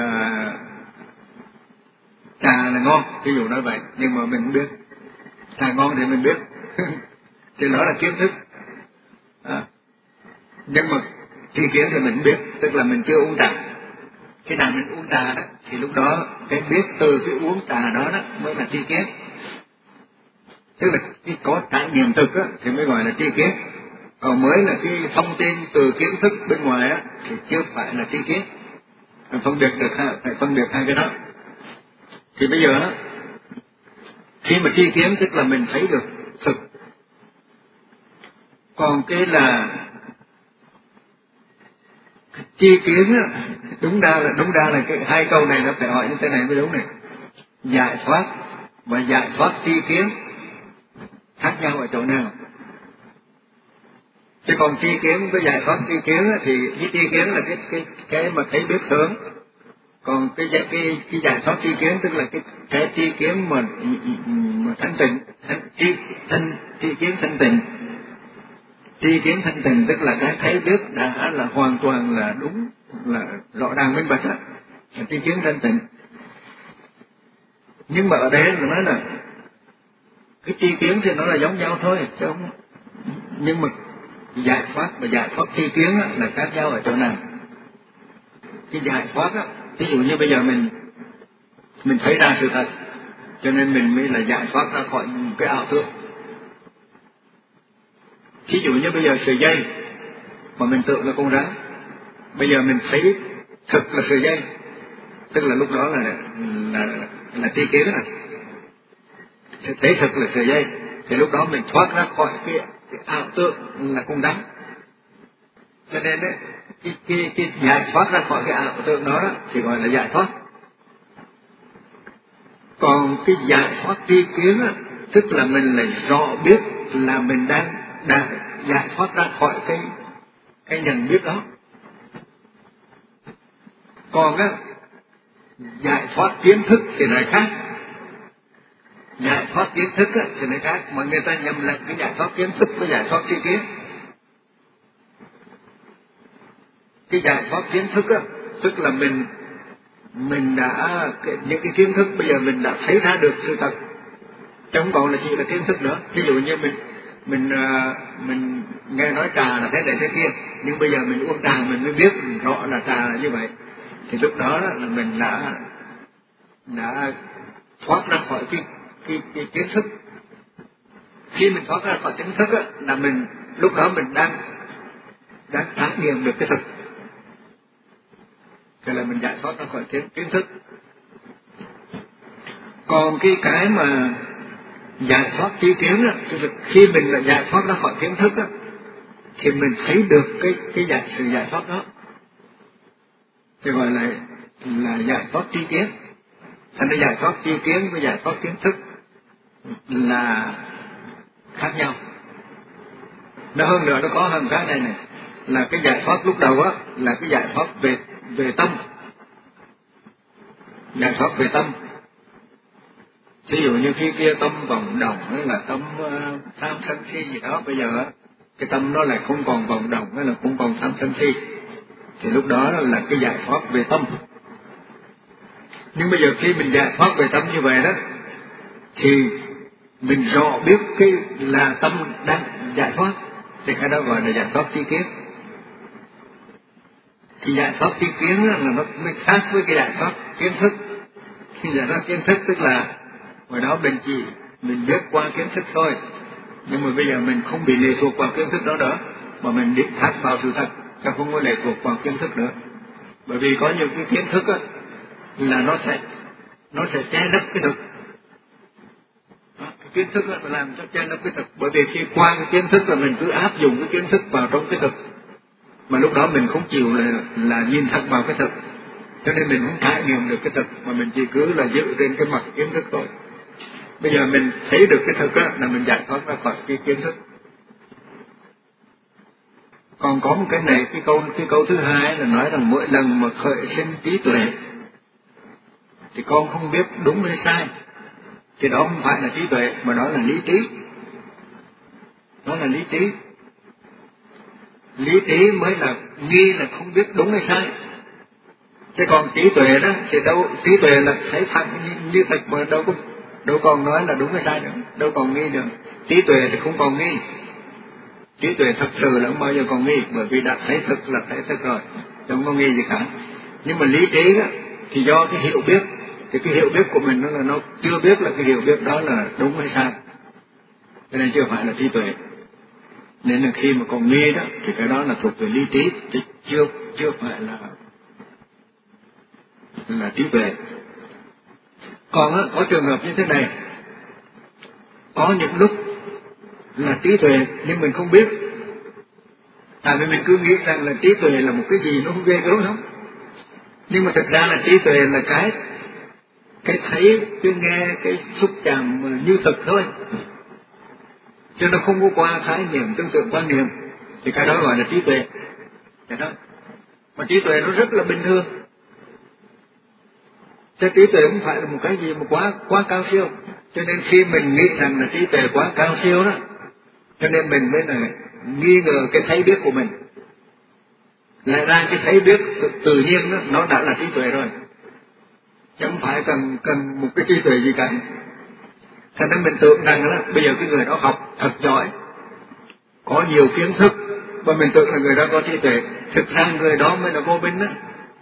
trà là ngon, ví dụ nói vậy, nhưng mà mình không biết. Trà ngon thì mình biết, thì đó là kiến thức. À, nhưng mà tri kiến thì mình biết, tức là mình chưa uống trà. Khi nào mình uống trà đó, thì lúc đó cái biết từ cái uống trà đó, đó mới là tri kiến. Tức là cái có trải nghiệm thực á, thì mới gọi là tri kiến. Còn mới là cái thông tin từ kiến thức bên ngoài á, thì chưa phải là tri kiến. Phải phân biệt được, phải phân biệt hai cái đó. Thì bây giờ á, khi mà tri kiến tức là mình thấy được thực. Còn cái là tri kiến á, đúng ra là đúng ra là cái hai câu này nó phải hỏi như thế này mới đúng này. Giải thoát và giải thoát tri kiến khác nhau ở chỗ nào? Chứ còn tri kiến với giải thoát tri kiến á, thì cái tri kiến là cái cái cái mà thấy biết sớm. Còn cái cái cái, cái giải thoát tri kiến tức là cái cái tri kiến mà mà thanh tịnh, thanh tri thanh tri kiến thanh tịnh. Tri kiến thanh tịnh tức là cái thấy biết đã là hoàn toàn là đúng, là rõ ràng minh bạch á, là tri kiến thanh tịnh. Nhưng mà ở đây là nói là cái tri kiến thì nó là giống nhau thôi, chứ không. Nhưng mà giải thoát và giải thoát tri kiến á, là khác nhau ở chỗ nào? Cái giải thoát á, ví dụ như bây giờ mình mình thấy ra sự thật, cho nên mình mới là giải thoát ra khỏi cái ảo tưởng. Ví dụ như bây giờ sợi dây mà mình tưởng là con rắn, bây giờ mình thấy thực là sợi dây, tức là lúc đó là là là, là tri kiến rồi. Thấy thực là sợi dây, thì lúc đó mình thoát ra khỏi cái, cái ảo tưởng là con rắn. Cho nên đấy, cái, cái, cái giải thoát ra khỏi cái ảo tưởng đó, đó thì gọi là giải thoát. Còn cái giải thoát tri kiến á, tức là mình lại rõ biết là mình đang đang giải thoát ra khỏi cái cái nhận biết đó. Còn á, giải thoát kiến thức thì lại khác. Giải thoát kiến thức á, thì lại khác, mà người ta nhầm lẫn cái giải thoát kiến thức với giải thoát tri kiến. Cái giải thoát kiến thức á, tức là mình mình đã những cái kiến thức bây giờ mình đã thấy ra được sự thật, chẳng còn là chỉ là kiến thức nữa. Ví dụ như mình mình mình nghe nói trà là thế này thế kia, nhưng bây giờ mình uống trà mình mới biết rõ là trà là như vậy, thì lúc đó là mình đã đã thoát ra khỏi cái cái, cái kiến thức. Khi mình thoát ra khỏi kiến thức á, là mình lúc đó mình đang đang trải nghiệm được cái thực, thì là mình giải thoát ra khỏi kiến, kiến thức. Còn cái cái mà giải thoát tri kiến á, tức là khi mình là giải thoát ra khỏi kiến thức á, thì mình thấy được cái cái giải sự giải thoát đó, thì gọi là là giải thoát tri kiến. Thành ra giải thoát tri kiến với giải thoát kiến thức là khác nhau. Nó hơn nữa nó có hơn cái này này, là cái giải thoát lúc đầu á là cái giải thoát về về tâm, giải thoát về tâm. Ví dụ như khi kia tâm vọng động hay là tâm uh, tham sân si gì đó, bây giờ cái tâm nó lại không còn vọng động hay là không còn tham sân si, thì lúc đó là cái giải thoát về tâm. Nhưng bây giờ khi mình giải thoát về tâm như vậy đó, thì mình rõ biết cái là tâm đang giải thoát, thì cái đó gọi là giải thoát tri kiến. Thì giải thoát tri kiến là nó mới khác với cái giải thoát kiến thức. Thì giải thoát kiến thức tức là hồi đó mình chỉ mình biết qua kiến thức thôi, nhưng mà bây giờ mình không bị lệ thuộc vào kiến thức đó nữa, mà mình định thẳng vào sự thật, chứ không có lệ thuộc vào kiến thức nữa. Bởi vì có những cái kiến thức á, là nó sẽ nó sẽ che lấp cái thực. Đó, cái kiến thức á, là làm cho che lấp cái thực. Bởi vì khi qua cái kiến thức là mình cứ áp dụng cái kiến thức vào trong cái thực, mà lúc đó mình không chịu là, là nhìn thẳng vào cái thực, cho nên mình không trải nghiệm được cái thực, mà mình chỉ cứ là giữ trên cái mặt kiến thức thôi. Bây giờ mình thấy được cái thực á, là mình giải thoát ra khỏi cái kiến thức. Còn có một cái này, cái câu cái câu thứ hai là nói rằng mỗi lần mà khởi sinh trí tuệ thì con không biết đúng hay sai, thì đó không phải là trí tuệ, mà đó là lý trí. Đó là lý trí. Lý trí mới là nghi là không biết đúng hay sai. Chứ còn trí tuệ đó thì đâu, trí tuệ là thấy thẳng như, như thật, mà đâu có đâu còn nói là đúng hay sai nữa, đâu còn nghi nữa. Trí tuệ thì không còn nghi. Trí tuệ thật sự là không bao giờ còn nghi, bởi vì đã thấy thực là thấy thực rồi, không có nghi gì cả. Nhưng mà lý trí đó, thì do cái hiểu biết, thì cái hiểu biết của mình nó là nó chưa biết là cái hiểu biết đó là đúng hay sai, cho nên chưa phải là trí tuệ. Nên là khi mà còn nghi đó thì cái đó là thuộc về lý trí, chứ chưa chưa phải là là trí tuệ. Còn á, có trường hợp như thế này, có những lúc là trí tuệ nhưng mình không biết, tại vì mình cứ nghĩ rằng là trí tuệ là một cái gì nó không ghê gớm lắm, nhưng mà thực ra là trí tuệ là cái cái thấy, cái nghe, cái xúc chạm như thực thôi, chứ nó không có qua khái niệm, tư tưởng, quan niệm, thì cái đó gọi là trí tuệ. Cái đó, mà trí tuệ nó rất là bình thường, chứ trí tuệ không phải là một cái gì mà quá quá cao siêu. Cho nên khi mình nghĩ rằng là trí tuệ quá cao siêu đó, cho nên mình mới là nghi ngờ cái thấy biết của mình. Lại ra cái thấy biết tự, tự nhiên đó, nó đã là trí tuệ rồi, chứ không phải cần cần một cái trí tuệ gì cả. Cho nên mình tưởng rằng đó, bây giờ cái người đó học thật giỏi, có nhiều kiến thức, và mình tưởng là người đó có trí tuệ. Thực ra người đó mới là vô minh đó.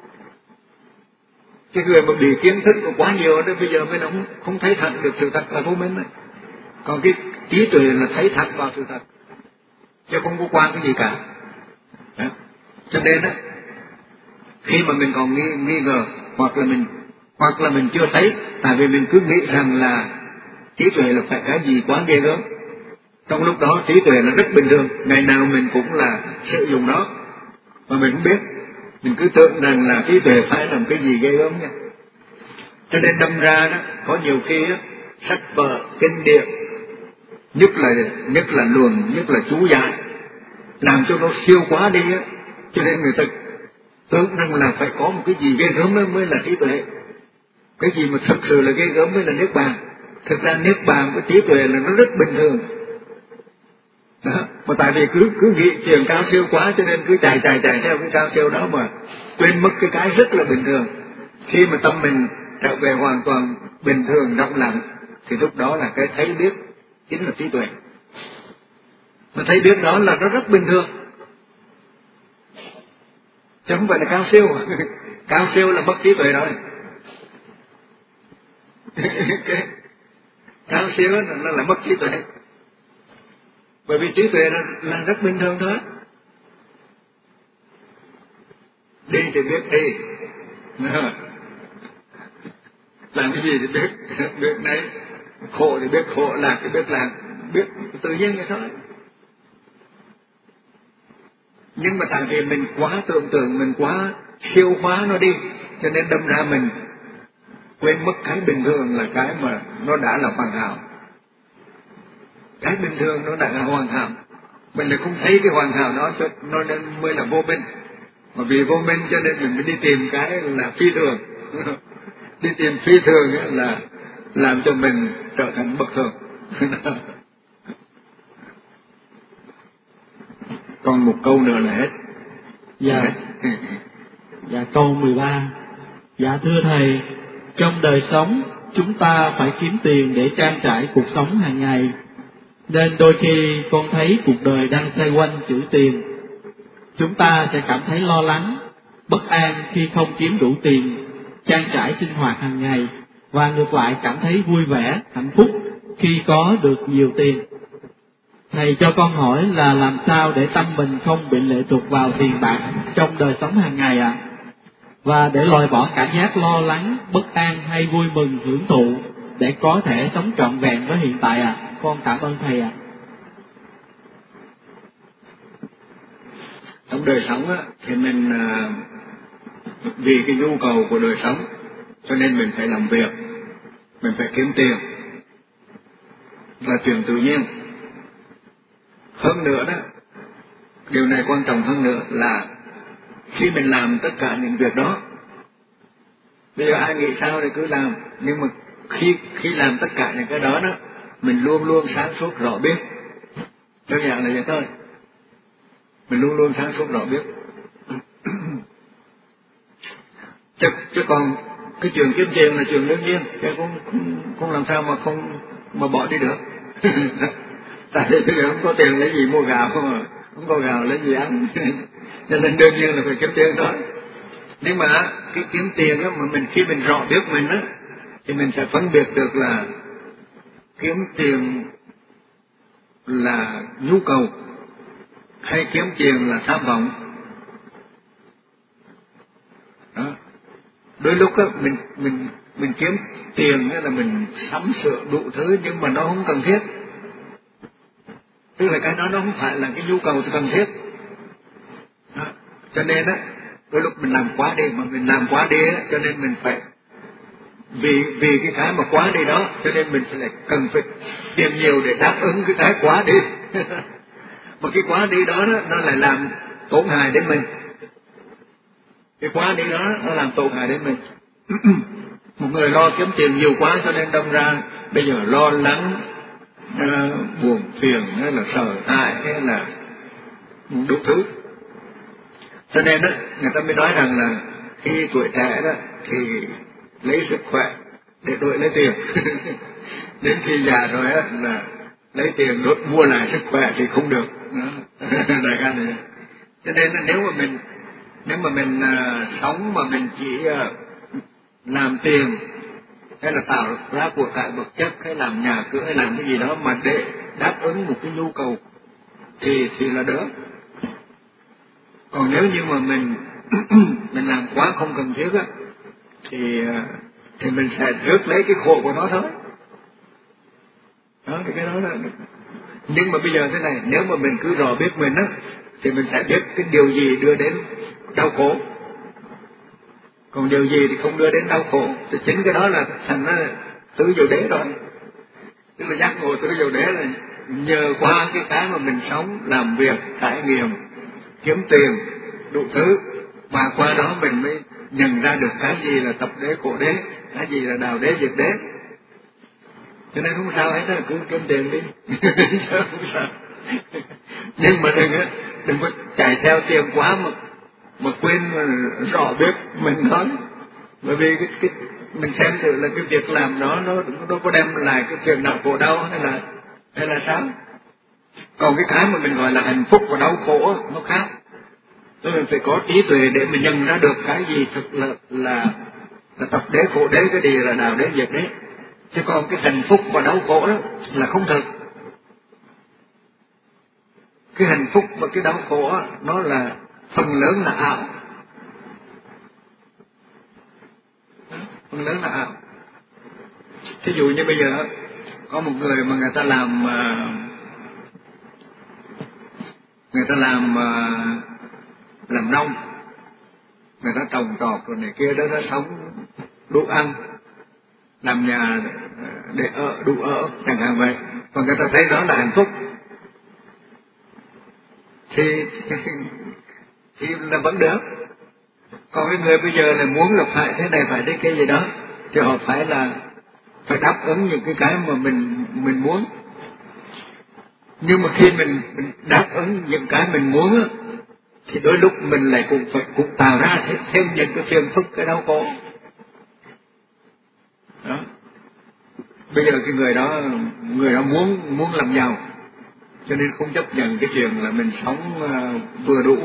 Cái người mà bị kiến thức quá nhiều đó, bây giờ mới là không, không thấy thật được sự thật là vô minh đấy. Còn cái trí tuệ là thấy thật vào sự thật, chứ không có qua cái gì cả. Đó. Cho nên đó, khi mà mình còn nghi, nghi ngờ, hoặc là mình hoặc là mình chưa thấy, tại vì mình cứ nghĩ rằng là trí tuệ là phải cái gì quá ghê gớm. Trong lúc đó trí tuệ là rất bình thường, ngày nào mình cũng là sử dụng nó, mà mình không biết. Mình cứ tưởng rằng là trí tuệ phải làm cái gì ghê gớm nha. Cho nên đâm ra đó, có nhiều khi đó, sách vở, kinh điển, nhất là nhất là luận, nhất là chú giải, làm cho nó siêu quá đi á, cho nên người ta tưởng rằng là phải có một cái gì ghê gớm mới, mới là trí tuệ. Cái gì mà thật sự là ghê gớm mới là niết bàn. Thực ra niết bàn với trí tuệ là nó rất bình thường. Đó. Mà tại vì cứ cứ nghĩ chuyện cao siêu quá, cho nên cứ chạy chạy chạy theo cái cao siêu đó mà quên mất cái cái rất là bình thường. Khi mà tâm mình trở về hoàn toàn bình thường, rộng lặng, thì lúc đó là cái thấy biết chính là trí tuệ. Mà thấy biết đó là nó rất bình thường, chứ không phải là cao siêu. Cao siêu là mất trí tuệ rồi. Okay. Cao siêu là, là, là mất trí tuệ. Bởi vì trí tuệ là, là rất bình thường thôi. Đi thì biết đi, làm cái gì thì biết, biết đấy. Khổ thì biết khổ, lạc thì biết lạc, biết tự nhiên vậy thôi. Nhưng mà tại vì mình quá tưởng tượng, mình quá siêu hóa nó đi, cho nên đâm ra mình quên mất cái bình thường là cái mà nó đã là hoàn hảo. cái bình thường nó đã là hoàn hảo, mình lại không thấy cái hoàn hảo đó, cho nó nên mới là vô minh. Mà vì vô minh cho nên mình mới đi tìm cái là phi thường. Đi tìm phi thường ấy là làm cho mình trở thành bất thường. Còn một câu nữa là hết. Dạ. Hết. Dạ, câu mười ba. Dạ thưa Thầy, trong đời sống chúng ta phải kiếm tiền để trang trải cuộc sống hàng ngày, nên đôi khi con thấy cuộc đời đang xoay quanh chữ tiền. Chúng ta sẽ cảm thấy lo lắng, bất an khi không kiếm đủ tiền trang trải sinh hoạt hàng ngày, và ngược lại cảm thấy vui vẻ, hạnh phúc khi có được nhiều tiền. Thầy cho con hỏi là làm sao để tâm mình không bị lệ thuộc vào tiền bạc trong đời sống hàng ngày ạ? À? Và để loại bỏ cảm giác lo lắng, bất an hay vui mừng hưởng thụ để có thể sống trọn vẹn với hiện tại ạ? À? Con cảm ơn Thầy ạ. À. Trong đời sống á, thì mình vì cái nhu cầu của đời sống cho nên mình phải làm việc, mình phải kiếm tiền, là chuyện tự nhiên. Hơn nữa đó, điều này quan trọng hơn nữa là khi mình làm tất cả những việc đó, bây giờ ai nghĩ sao thì cứ làm, nhưng mà khi khi làm tất cả những cái đó đó, mình luôn luôn sáng suốt rõ biết. Đơn giản là vậy thôi. Mình luôn luôn sáng suốt rõ biết. chứ, chứ còn cái chuyện kiếm tiền là chuyện đương nhiên, chứ cũng không, không làm sao mà không mà bỏ đi được. Tại vì bây giờ không có tiền lấy gì mua gạo, không có gạo lấy gì ăn, cho nên đương nhiên là phải kiếm tiền thôi. Nhưng mà cái kiếm tiền đó, mà mình khi mình rõ biết mình á, thì mình sẽ phân biệt được là kiếm tiền là nhu cầu hay kiếm tiền là tham vọng. Đó. Đôi lúc á, mình mình mình kiếm tiền hay là mình sắm sửa đủ thứ, nhưng mà nó không cần thiết. Tức là cái đó nó không phải là cái nhu cầu cần thiết. Đó. Cho nên á, đôi lúc mình làm quá đi, mà mình làm quá đi á, cho nên mình phải vì vì cái cái mà quá đi đó, cho nên mình lại cần phải tiền nhiều để đáp ứng cái cái quá đi. Mà cái quá đi đó, đó nó lại làm tổn hại đến mình. Cái quá đi đó nó làm tổn hại đến mình. Một người lo kiếm tiền nhiều quá cho nên đâm ra bây giờ lo lắng, uh, buồn phiền hay là sợ hãi hay là đủ thứ. Cho nên đó, người ta mới nói rằng là khi tuổi trẻ đó thì lấy sức khỏe để đổi lấy tiền. Đến khi già rồi á là lấy tiền đốt mua lại sức khỏe thì không được. Đại ca này. Cho nên là nếu mà mình nếu mà mình uh, sống mà mình chỉ uh, làm tiền hay là tạo ra của cải vật chất hay làm nhà cửa hay làm cái gì đó mà để đáp ứng một cái nhu cầu thì thì là đỡ. Còn nếu như mà mình mình làm quá không cần thiết á thì thì mình sẽ rước lấy cái khổ của nó thôi. Đó thì cái đó là. Nhưng mà bây giờ thế này, nếu mà mình cứ rõ biết mình á thì mình sẽ biết cái điều gì đưa đến đau khổ, còn điều gì thì không đưa đến đau khổ. Thì chính cái đó là thành nó tứ diệu đế rồi. Tức là giác ngộ tứ diệu đế là nhờ qua cái cái mà mình sống, làm việc, trải nghiệm, kiếm tiền, đủ thứ, mà qua đó mình mới nhận ra được cái gì là tập đế khổ đế, cái gì là đào đế diệt đế. Cho nên không sao hết, cứ kiếm tiền đi. Không sao. Nhưng mà đừng á, đừng có chạy theo tiền quá mà mà quên rõ biết mình nói. Bởi vì cái, cái mình xem thử là cái việc làm đó nó nó có đem lại cái phiền não khổ đau hay là hay là sao. Còn cái cái mà mình gọi là hạnh phúc và đau khổ nó khác. Nên mình phải có trí tuệ để mình nhận ra được cái gì thực là là là tập đế khổ đế, cái gì là đào đế diệt đế. Chứ còn cái hạnh phúc và đau khổ đó là không thực. Cái hạnh phúc và cái đau khổ đó, nó là phần lớn là ảo. Phần lớn là ảo. Thí dụ như bây giờ có một người mà người ta làm người ta làm làm nông, người ta trồng trọt rồi này kia đó, nó sống đủ ăn, làm nhà để ở đủ ở chẳng hạn vậy. và người ta thấy đó là hạnh phúc, thì thì là vẫn được. Còn cái người bây giờ là muốn là phải thế này phải thế kia gì đó, thì họ phải là phải đáp ứng những cái cái mà mình mình muốn. Nhưng mà khi mình, mình đáp ứng những cái mình muốn á, thì đôi lúc mình lại cũng phải cũng tạo ra thêm những cái phiền phức, cái đau khổ đó. Bây giờ cái người đó người đó muốn muốn làm giàu, cho nên không chấp nhận cái chuyện là mình sống uh, vừa đủ.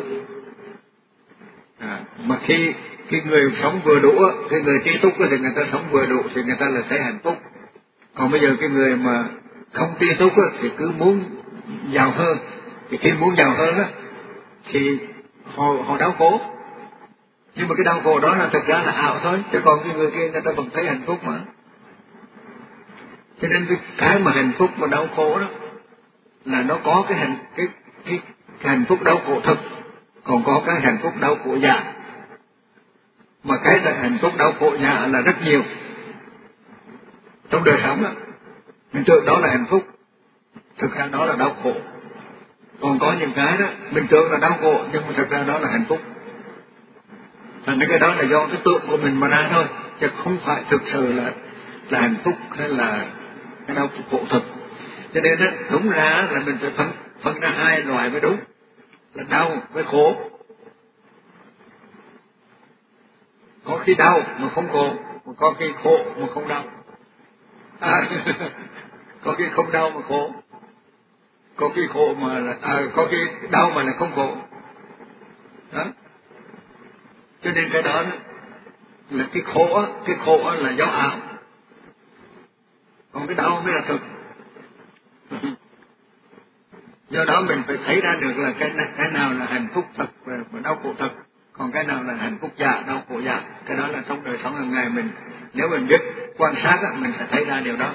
À, mà khi cái người sống vừa đủ, cái người trí túc thì người ta sống vừa đủ thì người ta là thấy hạnh phúc. Còn bây giờ cái người mà không trí túc thì cứ muốn giàu hơn, thì khi muốn giàu hơn thì họ họ đau khổ. Nhưng mà cái đau khổ đó là thực ra là ảo thôi, chứ còn cái người kia người ta vẫn thấy hạnh phúc mà. Cho nên cái, cái mà hạnh phúc mà đau khổ đó là nó có cái hạnh cái, cái, cái hạnh phúc đau khổ thực, còn có cái hạnh phúc đau khổ giả. Mà cái là hạnh phúc đau khổ giả là rất nhiều trong đời sống đó. Mình tưởng đó là hạnh phúc, thực ra đó là đau khổ. Còn có những cái đó mình tưởng là đau khổ, nhưng mà thực ra đó là hạnh phúc. Thành cái đó là do cái tượng của mình mà ra thôi, chứ không phải thực sự là là hạnh phúc hay là cái đau khổ thực. Cho nên đó, đúng ra là mình phải phân phân ra hai loại mới đúng, là đau với khổ. Có khi đau mà không khổ, mà có khi khổ mà không đau. À, có khi không đau mà khổ, có khi khổ mà là à, có khi đau mà là không khổ đó. Cho nên cái đó là cái khổ, cái khổ là do ảo, còn cái đau mới là thực. Do đó mình phải thấy ra được là cái này, cái nào là hạnh phúc thật và đau khổ thật, còn cái nào là hạnh phúc giả, đau khổ giả. Cái đó là trong đời sống hàng ngày mình, nếu mình biết quan sát mình sẽ thấy ra điều đó.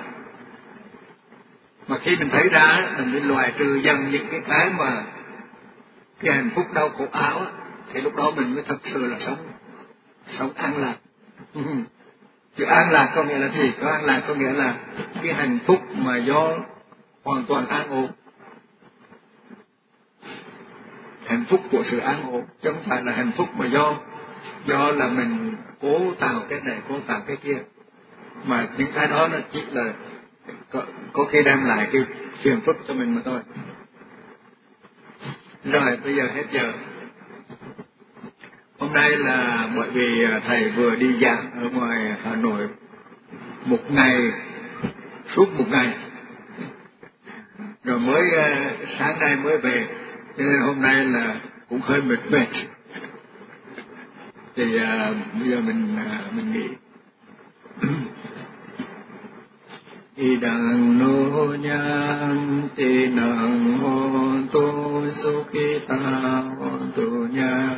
Mà khi mình thấy ra mình mới loại trừ dần những cái cái mà cái hạnh phúc đau khổ ảo, thì lúc đó mình mới thật sự là sống sống an lạc. Chứ an lạc có nghĩa là gì? Có an lạc có nghĩa là cái hạnh phúc mà do hoàn toàn an ổn, hạnh phúc của sự an ổn, chứ không phải là hạnh phúc mà do do là mình cố tạo cái này cố tạo cái kia. Mà những cái đó nó chỉ là có, có khi đem lại cái phiền phức cho mình mà thôi. Rồi bây giờ hết giờ. Hôm nay là bởi vì thầy vừa đi giảng ở ngoài Hà Nội một ngày, suốt một ngày, rồi mới sáng nay mới về, cho nên hôm nay là cũng hơi mệt mệt. Thì uh, bây giờ mình uh, mình nghỉ. Idang no nyan ti nang hon tu sukhita hon tu nya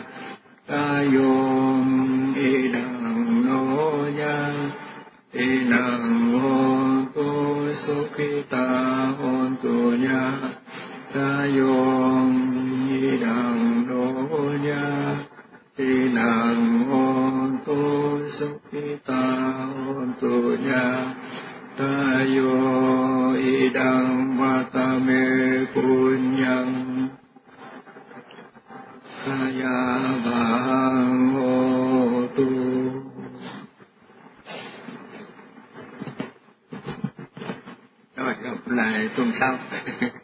tayom idang no nyan ti nang hon tu sukhita hon tu nya tayom idang no nya ti nang hon tu sukhita hon tu nya tayo idang matame punyang kaya bang hotu. Rồi gặp lại tuần sau.